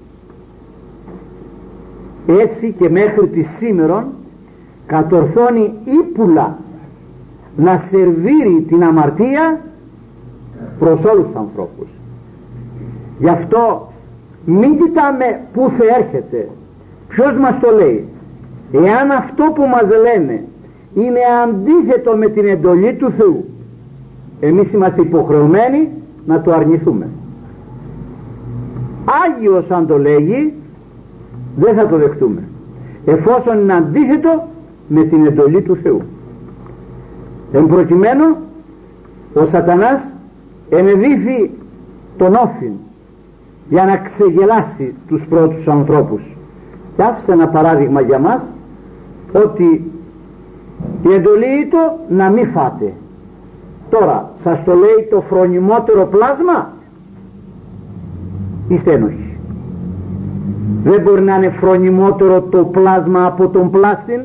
Έτσι και μέχρι τη σήμερον κατορθώνει ύπουλα να σερβίρει την αμαρτία προς όλους τους ανθρώπους. Γι' αυτό μην κοιτάμε πού θα έρχεται, ποιος μας το λέει. Εάν αυτό που μας λένε είναι αντίθετο με την εντολή του Θεού, εμείς είμαστε υποχρεωμένοι να το αρνηθούμε. Άγιος αν το λέγει, δεν θα το δεχτούμε. εφόσον είναι αντίθετο με την εντολή του Θεού. Εν προκειμένου ο σατανάς ενεδίθη τον όφιν για να ξεγελάσει τους πρώτους ανθρώπους, και άφησε ένα παράδειγμα για μας, ότι η εντολή του να μην φάτε. Τώρα σας το λέει το φρονιμότερο πλάσμα, είστε ένοχοι. Δεν μπορεί να είναι φρονιμότερο το πλάσμα από τον πλάστην.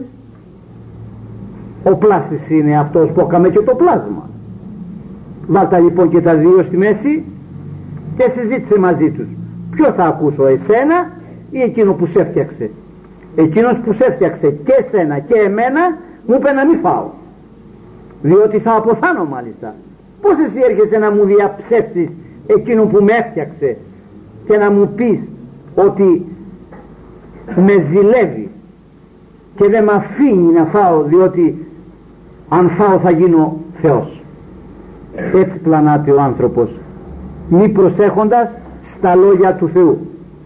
Ο πλάστης είναι αυτός που έκαμε και το πλάσμα. Βάλτα λοιπόν και τα δύο στη μέση και συζήτησε μαζί τους. Ποιο θα ακούσω, εσένα ή εκείνο που σε έφτιαξε? Εκείνος που σε έφτιαξε και εσένα και εμένα μου είπε να μην φάω, διότι θα αποθάνω μάλιστα. Πώς εσύ έρχεσαι να μου διαψεύσεις εκείνο που με έφτιαξε και να μου πεις ότι με ζηλεύει και δεν με αφήνει να φάω, διότι αν φάω θα γίνω Θεός? Έτσι πλανάται ο άνθρωπος, μη προσέχοντας στα λόγια του Θεού.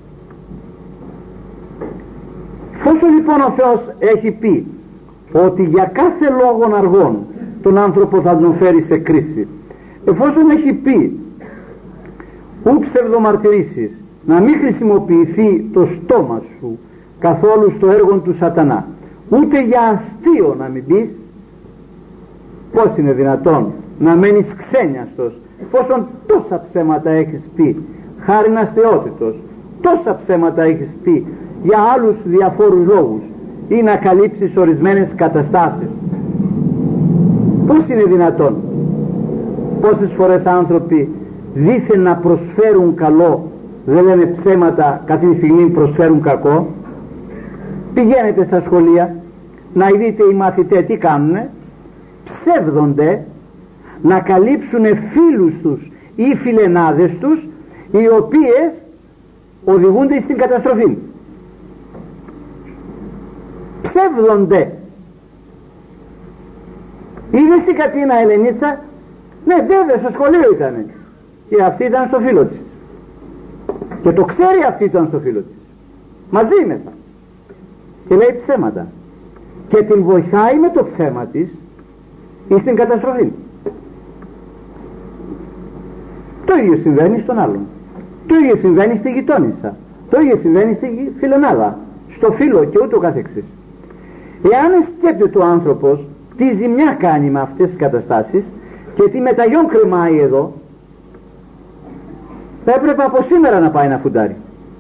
Εφόσον λοιπόν ο Θεός έχει πει ότι για κάθε λόγον αργών τον άνθρωπο θα τον φέρει σε κρίση, εφόσον έχει πει ου ψευδομαρτυρήσεις, να μην χρησιμοποιηθεί το στόμα σου καθόλου στο έργο του σατανά, ούτε για αστείο να μην πεις, πώς είναι δυνατόν να μένεις ξένιαστος εφόσον τόσα ψέματα έχεις πει χάριν αστεότητος, τόσα ψέματα έχεις πει για άλλους διαφόρους λόγους ή να καλύψεις ορισμένες καταστάσεις? Πώς είναι δυνατόν? Πόσες φορές άνθρωποι δήθεν να προσφέρουν καλό, δεν λένε ψέματα, κατά τη στιγμή προσφέρουν κακό. Πηγαίνετε στα σχολεία να δείτε οι μαθητές τι κάνουνε, ψεύδονται να καλύψουν φίλους τους ή φιλενάδες τους, οι οποίες οδηγούνται στην καταστροφή. Ψεύδονται. Είδες την Κατίνα Ελενίτσα? Ναι, βέβαια, στο σχολείο ήτανε και αυτή ήταν στο φίλο της και το ξέρει, αυτή ήταν στο φίλο της, μαζί μετά, και λέει ψέματα και την βοηθάει με το ψέμα της στην καταστροφή. Το ίδιο συμβαίνει στον άλλον, το ίδιο συμβαίνει στη γειτόνισσα, το ίδιο συμβαίνει στη φιλενάδα, στο φίλο και ούτω καθεξής. Εάν σκέπτεται ο άνθρωπος τι ζημιά κάνει με αυτές τις καταστάσεις και τι μεταγιόν κρεμάει εδώ, θα έπρεπε από σήμερα να πάει να φουντάρει.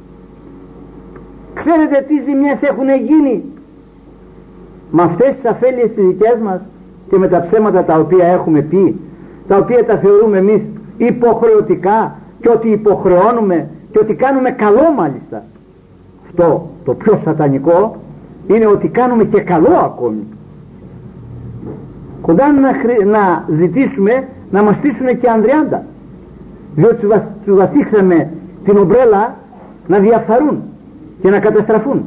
Ξέρετε τι ζημιές έχουν γίνει με αυτές τις αφέλειες τις δικές μας και με τα ψέματα τα οποία έχουμε πει, τα οποία τα θεωρούμε εμείς υποχρεωτικά και ότι υποχρεώνουμε και ότι κάνουμε καλό μάλιστα? Αυτό το πιο σατανικό είναι ότι κάνουμε και καλό ακόμη. Κοντά να ζητήσουμε να μας στήσουν και ανδριάντα, διότι τους βαστίξαμε την ομπρέλα να διαφθαρούν και να καταστραφούν.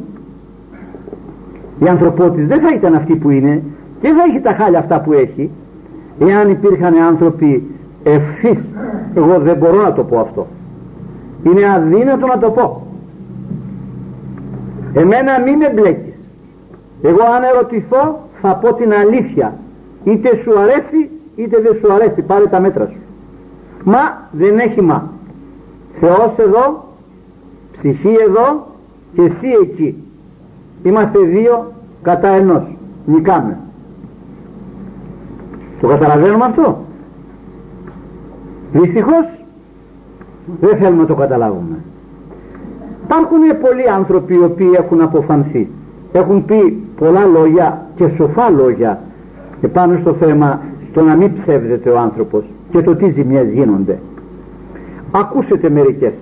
Η ανθρωπότης δεν θα ήταν αυτή που είναι και δεν θα έχει τα χάλια αυτά που έχει εάν υπήρχαν άνθρωποι ευθύς. Εγώ δεν μπορώ να το πω αυτό, είναι αδύνατο να το πω. Εμένα μην με μπλέκεις. Εγώ αν ερωτηθώ θα πω την αλήθεια, είτε σου αρέσει είτε δεν σου αρέσει, πάρε τα μέτρα σου. Μα δεν έχει μα. Θεός εδώ, ψυχή εδώ και εσύ εκεί. Είμαστε δύο κατά ενός, νικάμε. Το καταλαβαίνουμε αυτό? Δυστυχώς δεν θέλουμε να το καταλάβουμε. Υπάρχουν πολλοί άνθρωποι οι οποίοι έχουν αποφανθεί, έχουν πει πολλά λόγια και σοφά λόγια επάνω στο θέμα το να μην ψεύδεται ο άνθρωπος και το τι ζημιές γίνονται. Ακούσετε μερικές.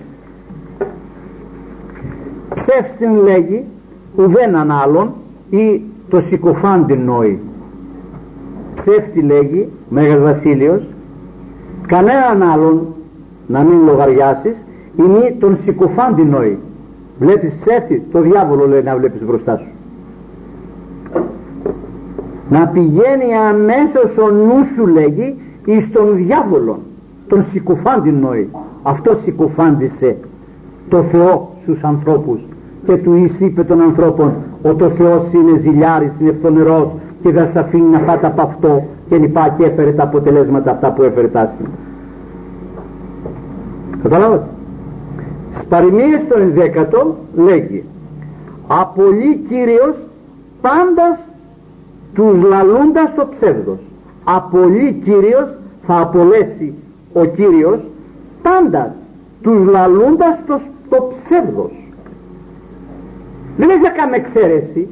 Ψεύστην λέγει ουδέναν άλλον ή το συκοφάντην νόη. Ψεύτη λέγει Μέγας Βασίλειος, κανέναν άλλον να μην λογαριάσεις ή μη τον συκοφάντην νόη. Βλέπεις ψεύτη, το διάβολο λέει να βλέπεις μπροστά σου. Να πηγαίνει αμέσως ο νου σου λέγει εις τον διάβολον, τον συκοφάντην νόη. Αυτό συκοφάντησε το Θεό στους ανθρώπους και του είπε των ανθρώπων ότι ο Θεός είναι ζηλιάρης, είναι φθονερός και δεν σας αφήνει να φάτε από αυτό και λοιπά, και έφερε τα αποτελέσματα αυτά που έφερε τα άσχημα. Καταλάβατε? Στις παροιμίες το 11ο λέγει: απολύει Κύριος πάντας τους λαλούντας το ψεύδος. Απολύει Κύριος, θα απολέσει ο Κύριος πάντας τους λαλούντας το ψεύδος. Δεν έχει καν εξαίρεση.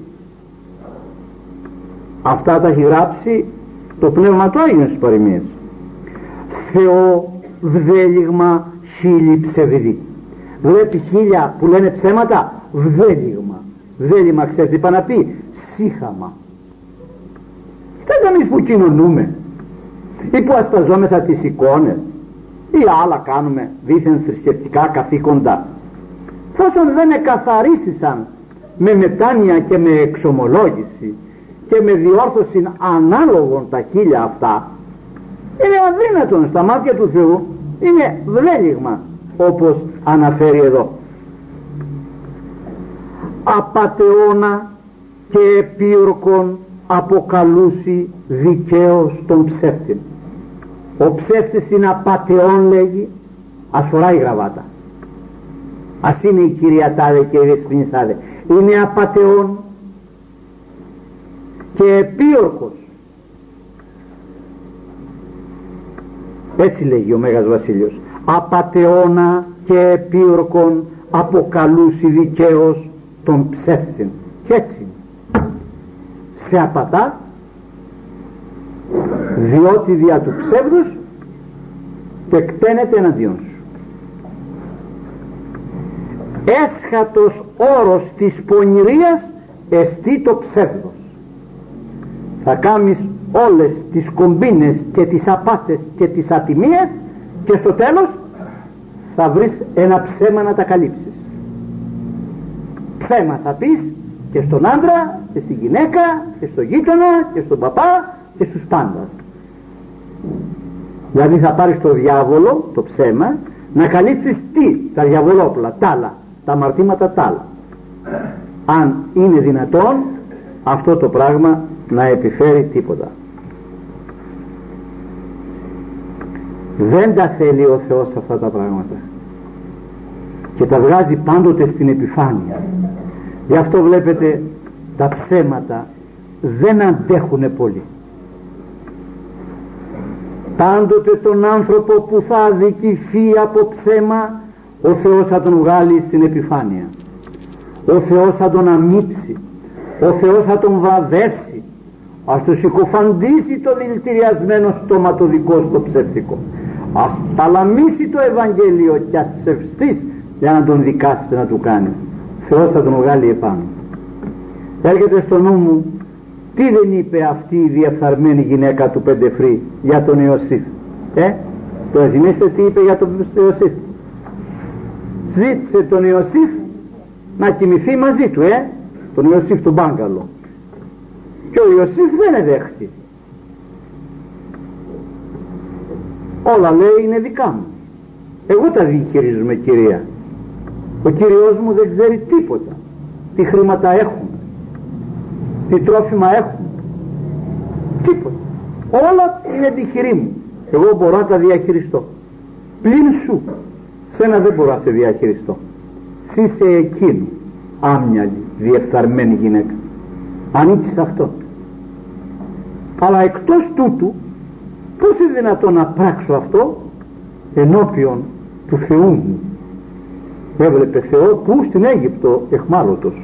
Αυτά τα έχει γράψει το Πνεύμα του Άγιου στις παροιμίες. Θεό βδέλιγμα χίλιοι ψευδοί. Βλέπει χίλια που λένε ψέματα, βδέλιγμα. Βδέλιγμα, ξέρετε τι είπα να πει? Σύχαμα. Δεν εμείς που κοινωνούμε ή που ασπαζόμεθα τις εικόνες ή άλλα κάνουμε δίθεν θρησκευτικά καθήκοντα, εφόσον δεν εκαθαρίστησαν με μετάνοια και με εξομολόγηση και με διόρθωση ανάλογων τα χίλια αυτά, είναι αδύνατον στα μάτια του Θεού, είναι βλέλιγμα, όπως αναφέρει εδώ. Απατεώνα και επίορκον αποκαλούσι δικαίως τον ψεύτη. Ο ψεύτης είναι απατεών, λέγει, ας φοράει γραβάτα, ας είναι η κυρία τάδε και η δεσποινής τάδε, είναι απατεών και επίορκος. Έτσι λέγει ο Μέγας Βασίλειος. Απατεώνα και επίορκον αποκαλούσι δικαίως τον ψεύτην. Και έτσι σε απατά, διότι δια του ψεύδους τεκταίνεται εναντίον σου. Έσχατος όρος της πονηρίας εστί το ψεύδος. Θα κάνεις όλες τις κομπίνες και τις απάτες και τις ατιμίες και στο τέλος θα βρεις ένα ψέμα να τα καλύψεις. Ψέμα θα πεις και στον άντρα και στη γυναίκα και στο γείτονα και στον παπά και στους πάντας. Δηλαδή θα πάρεις το διάβολο, το ψέμα, να καλύψεις τι? Τα διαβολόπλα, τα άλλα, τα αμαρτήματα τα άλλα. Αν είναι δυνατόν αυτό το πράγμα να επιφέρει τίποτα. Δεν τα θέλει ο Θεός αυτά τα πράγματα και τα βγάζει πάντοτε στην επιφάνεια. Γι' αυτό βλέπετε τα ψέματα δεν αντέχουνε πολύ. Πάντοτε τον άνθρωπο που θα αδικηθεί από ψέμα, ο Θεός θα τον βγάλει στην επιφάνεια. Ο Θεός θα τον αμύψει, ο Θεός θα τον βραβεύσει, ας το συκοφαντήσει το δηλητηριασμένο στόμα το δικό στο ψευτικό, ας παλαμίσει το Ευαγγέλιο και ας ψευστείς για να τον δικάσεις, να του κάνεις. Ο Θεός θα τον βγάλει επάνω. Έρχεται στο νου μου τι δεν είπε αυτή η διεφθαρμένη γυναίκα του Πεντεφρή για τον Ιωσήφ. Το θυμίστε τι είπε για τον Ιωσήφ? Ζήτησε τον Ιωσήφ να κοιμηθεί μαζί του, τον Ιωσήφ του μπάγκαλο, και ο Ιωσήφ δεν εδέχτη. Όλα λέει είναι δικά μου, εγώ τα διαχειρίζομαι, κυρία. Ο Κύριος μου δεν ξέρει τίποτα, τι χρήματα έχουμε, τι τρόφιμα έχουμε, τίποτα. Όλα είναι επιχειρή μου, εγώ μπορώ να τα διαχειριστώ. Πλην σου, σένα δεν μπορώ να σε διαχειριστώ. Εσύ είσαι εκείνου, άμυαλη, διεφθαρμένη γυναίκα, ανήκεις σε αυτό. Αλλά εκτός τούτου, πώς είναι δυνατόν να πράξω αυτό ενώπιον του Θεού μου? Έβλεπε Θεό που στην Αίγυπτο εχμάλωτος,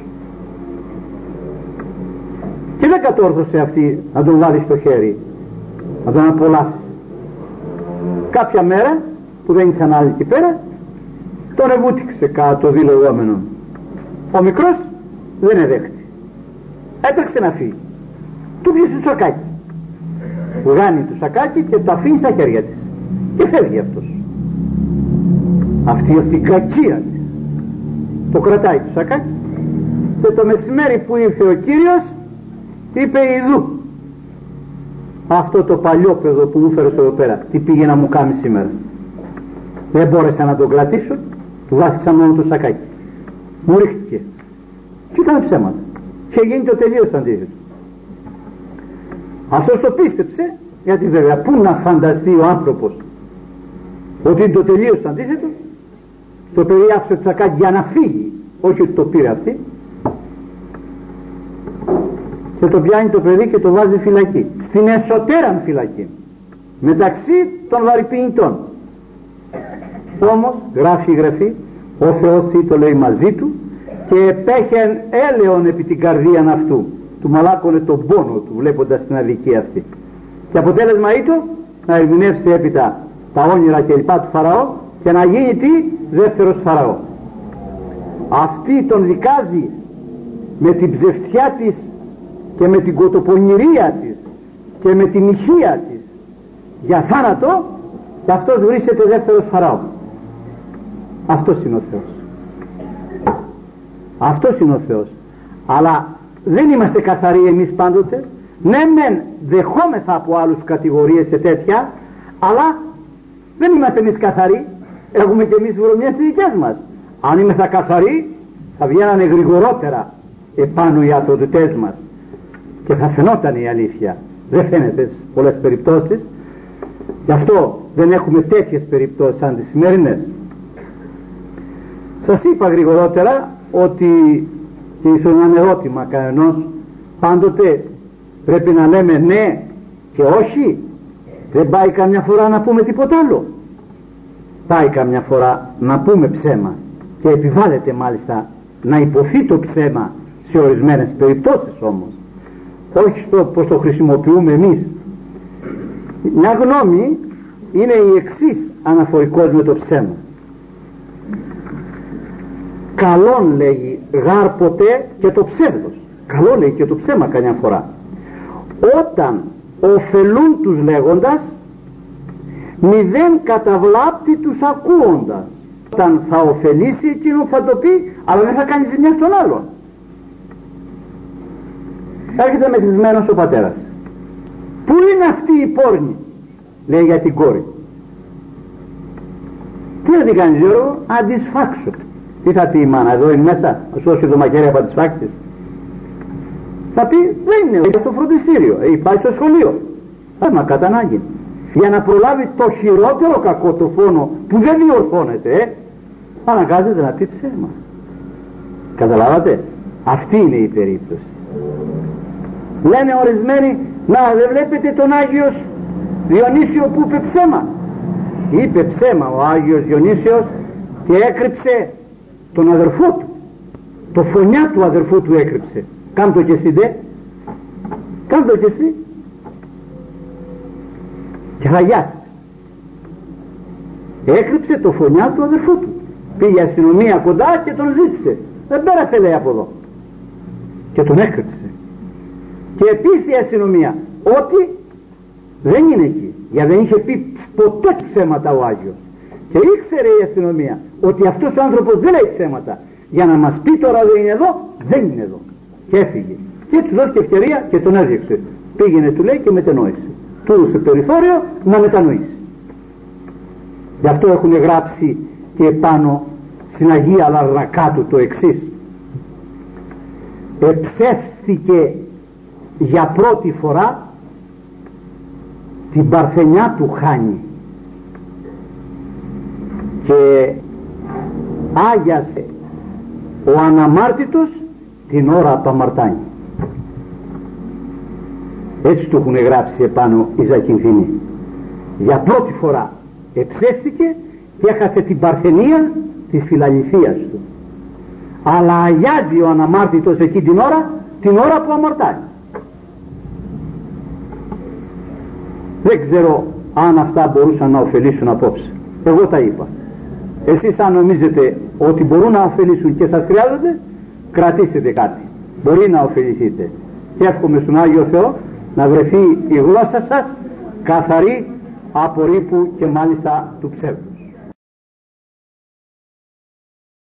και δεν κατόρθωσε αυτή να τον βάλει στο χέρι, να τον απολαύσει. Κάποια μέρα που δεν ήταν άλλη εκεί πέρα, τον εβούτυξε κάτω δηλογόμενο. Ο μικρός δεν εδέχτη, έτρεξε να φύγει, του πιέσε το σακάκι, βγάνει το σακάκι και το αφήνει στα χέρια της και φεύγει αυτός. Αυτή την κακία της το κρατάει το σακάκι, και το μεσημέρι που ήρθε ο Κύριος είπε, ιδού αυτό το παλιόπαιδο που μου φέρες εδώ πέρα, τι πήγε να μου κάνει σήμερα? Δεν μπόρεσα να τον κρατήσω, του βάσκησα μόνο το σακάκι, μου ρίχτηκε και ήταν ψέματα και γίνει το τελείως αντίθετο. Αυτός το πίστεψε, γιατί βέβαια πού να φανταστεί ο άνθρωπος ότι είναι το τελείως αντίθετο. Το παιδί άφησε το σακάκι για να φύγει, όχι ότι το πήρε αυτή, και το πιάνει το παιδί και το βάζει φυλακή, στην εσωτεράν φυλακή, μεταξύ των βαρυποιητών. Όμως γράφει η Γραφή, ο Θεός το λέει μαζί του και επέχεν έλεον επί την καρδίαν αυτού, του μαλάκωνε τον πόνο του βλέποντας την αδικία αυτή, και αποτέλεσμα ήτο να ερμηνεύσει έπειτα τα όνειρα και λοιπά του Φαραώ και να γίνει τι? Δεύτερος Φαραώ. Αυτή τον δικάζει με την ψευτιά της και με την κοτοπονηρία της και με την ηχεία της για θάνατο, και αυτός βρίσκεται δεύτερος Φαραώ. Αυτός είναι ο Θεός. Αυτός είναι ο Θεός. Αλλά δεν είμαστε καθαροί εμείς πάντοτε. Ναι μεν δεχόμεθα από άλλους κατηγορίες σε τέτοια, αλλά δεν είμαστε εμείς καθαροί. Έχουμε και εμείς βρωμιές στις δικές μας. Αν είμαστε καθαροί θα βγαίνανε γρηγορότερα επάνω οι ατρωτητές μας και θα φαινόταν η αλήθεια. Δεν φαίνεται σε πολλές περιπτώσεις, γι' αυτό δεν έχουμε τέτοιες περιπτώσεις σαν τις σημερινές. Σας είπα γρηγορότερα ότι και ίσως ένα ερώτημα κανενός, πάντοτε πρέπει να λέμε ναι και όχι. Δεν πάει καμιά φορά να πούμε τίποτα άλλο. Πάει καμιά φορά να πούμε ψέμα, και επιβάλλεται μάλιστα να υποθεί το ψέμα σε ορισμένες περιπτώσεις, όμως όχι στο πως το χρησιμοποιούμε εμείς. Μια γνώμη είναι η εξής αναφορικός με το ψέμα. Καλόν λέγει γάρ ποτέ και το ψεύδος. Καλό λέει και το ψέμα καμιά φορά. Όταν ωφελούν τους λέγοντας, μηδέν καταβλάπτει τους ακούοντας. Όταν θα ωφελήσει εκείνο θα το πει, αλλά δεν θα κάνει ζημιά στον άλλον. Έρχεται μεθυσμένος ο πατέρας. Πού είναι αυτή η πόρνη? Λέει για την κόρη. Τι να την κάνεις Γιώργο? Αν τη σφάξω. Τι θα πει η μάνα? Εδώ είναι μέσα, να σου δώσει το μαχαίρι από τις φάξεις. Θα πει δεν είναι στο φροντιστήριο, υπάρχει στο σχολείο. Μα κατά ανάγκη, για να προλάβει το χειρότερο κακό, το φόνο που δεν διορθώνεται, αναγκάζεται να πει ψέμα. Καταλάβατε? Αυτή είναι η περίπτωση. Λένε ορισμένοι, να δεν βλέπετε τον Άγιος Διονύσιο που είπε ψέμα? Είπε ψέμα ο Άγιος Διονύσιος και έκρυψε τον αδερφό του, το φωνιά του αδερφού του έκρυψε. Κάντο και εσύ δε, κάντο και εσύ, και θα γιάσεις. Έκρυψε το φωνιά του αδερφού του. Πήγε αστυνομία κοντά και τον ζήτησε. Δεν πέρασε λέει από εδώ, και τον έκρυψε. Και επίσης η αστυνομία ότι δεν είναι εκεί, γιατί δεν είχε πει ποτέ ψέματα ο Άγιος. Και ήξερε η αστυνομία ότι αυτός ο άνθρωπος δεν λέει ψέματα. Για να μας πει τώρα δεν είναι εδώ, δεν είναι εδώ. Και έφυγε. Και του δώθηκε ευκαιρία και τον έδιωξε. Πήγαινε του λέει και μετενόησε. Του έδωσε περιθώριο να μετανοήσει. Γι' αυτό έχουν γράψει και πάνω στην Αγία Λαρνακά του το εξής. Εψεύστηκε για πρώτη φορά την παρθενιά του Χάνη και άγιασε ο αναμάρτητος την ώρα του αμαρτάνει. Έτσι του έχουν γράψει επάνω οι Ζακυνθινοί. Για πρώτη φορά εψεύστηκε και έχασε την παρθενία της φιλαληθείας του, αλλά αγιάζει ο αναμάρτητος εκεί την ώρα που αμαρτάνει. Δεν ξέρω αν αυτά μπορούσαν να ωφελήσουν απόψε. Εγώ τα είπα. Εσείς αν νομίζετε ότι μπορούν να ωφελήσουν και σας χρειάζονται, κρατήσετε κάτι. Μπορεί να ωφεληθείτε. Και εύχομαι στον Άγιο Θεό να βρεθεί η γλώσσα σας καθαρή από ρήπου και μάλιστα του ψεύδου.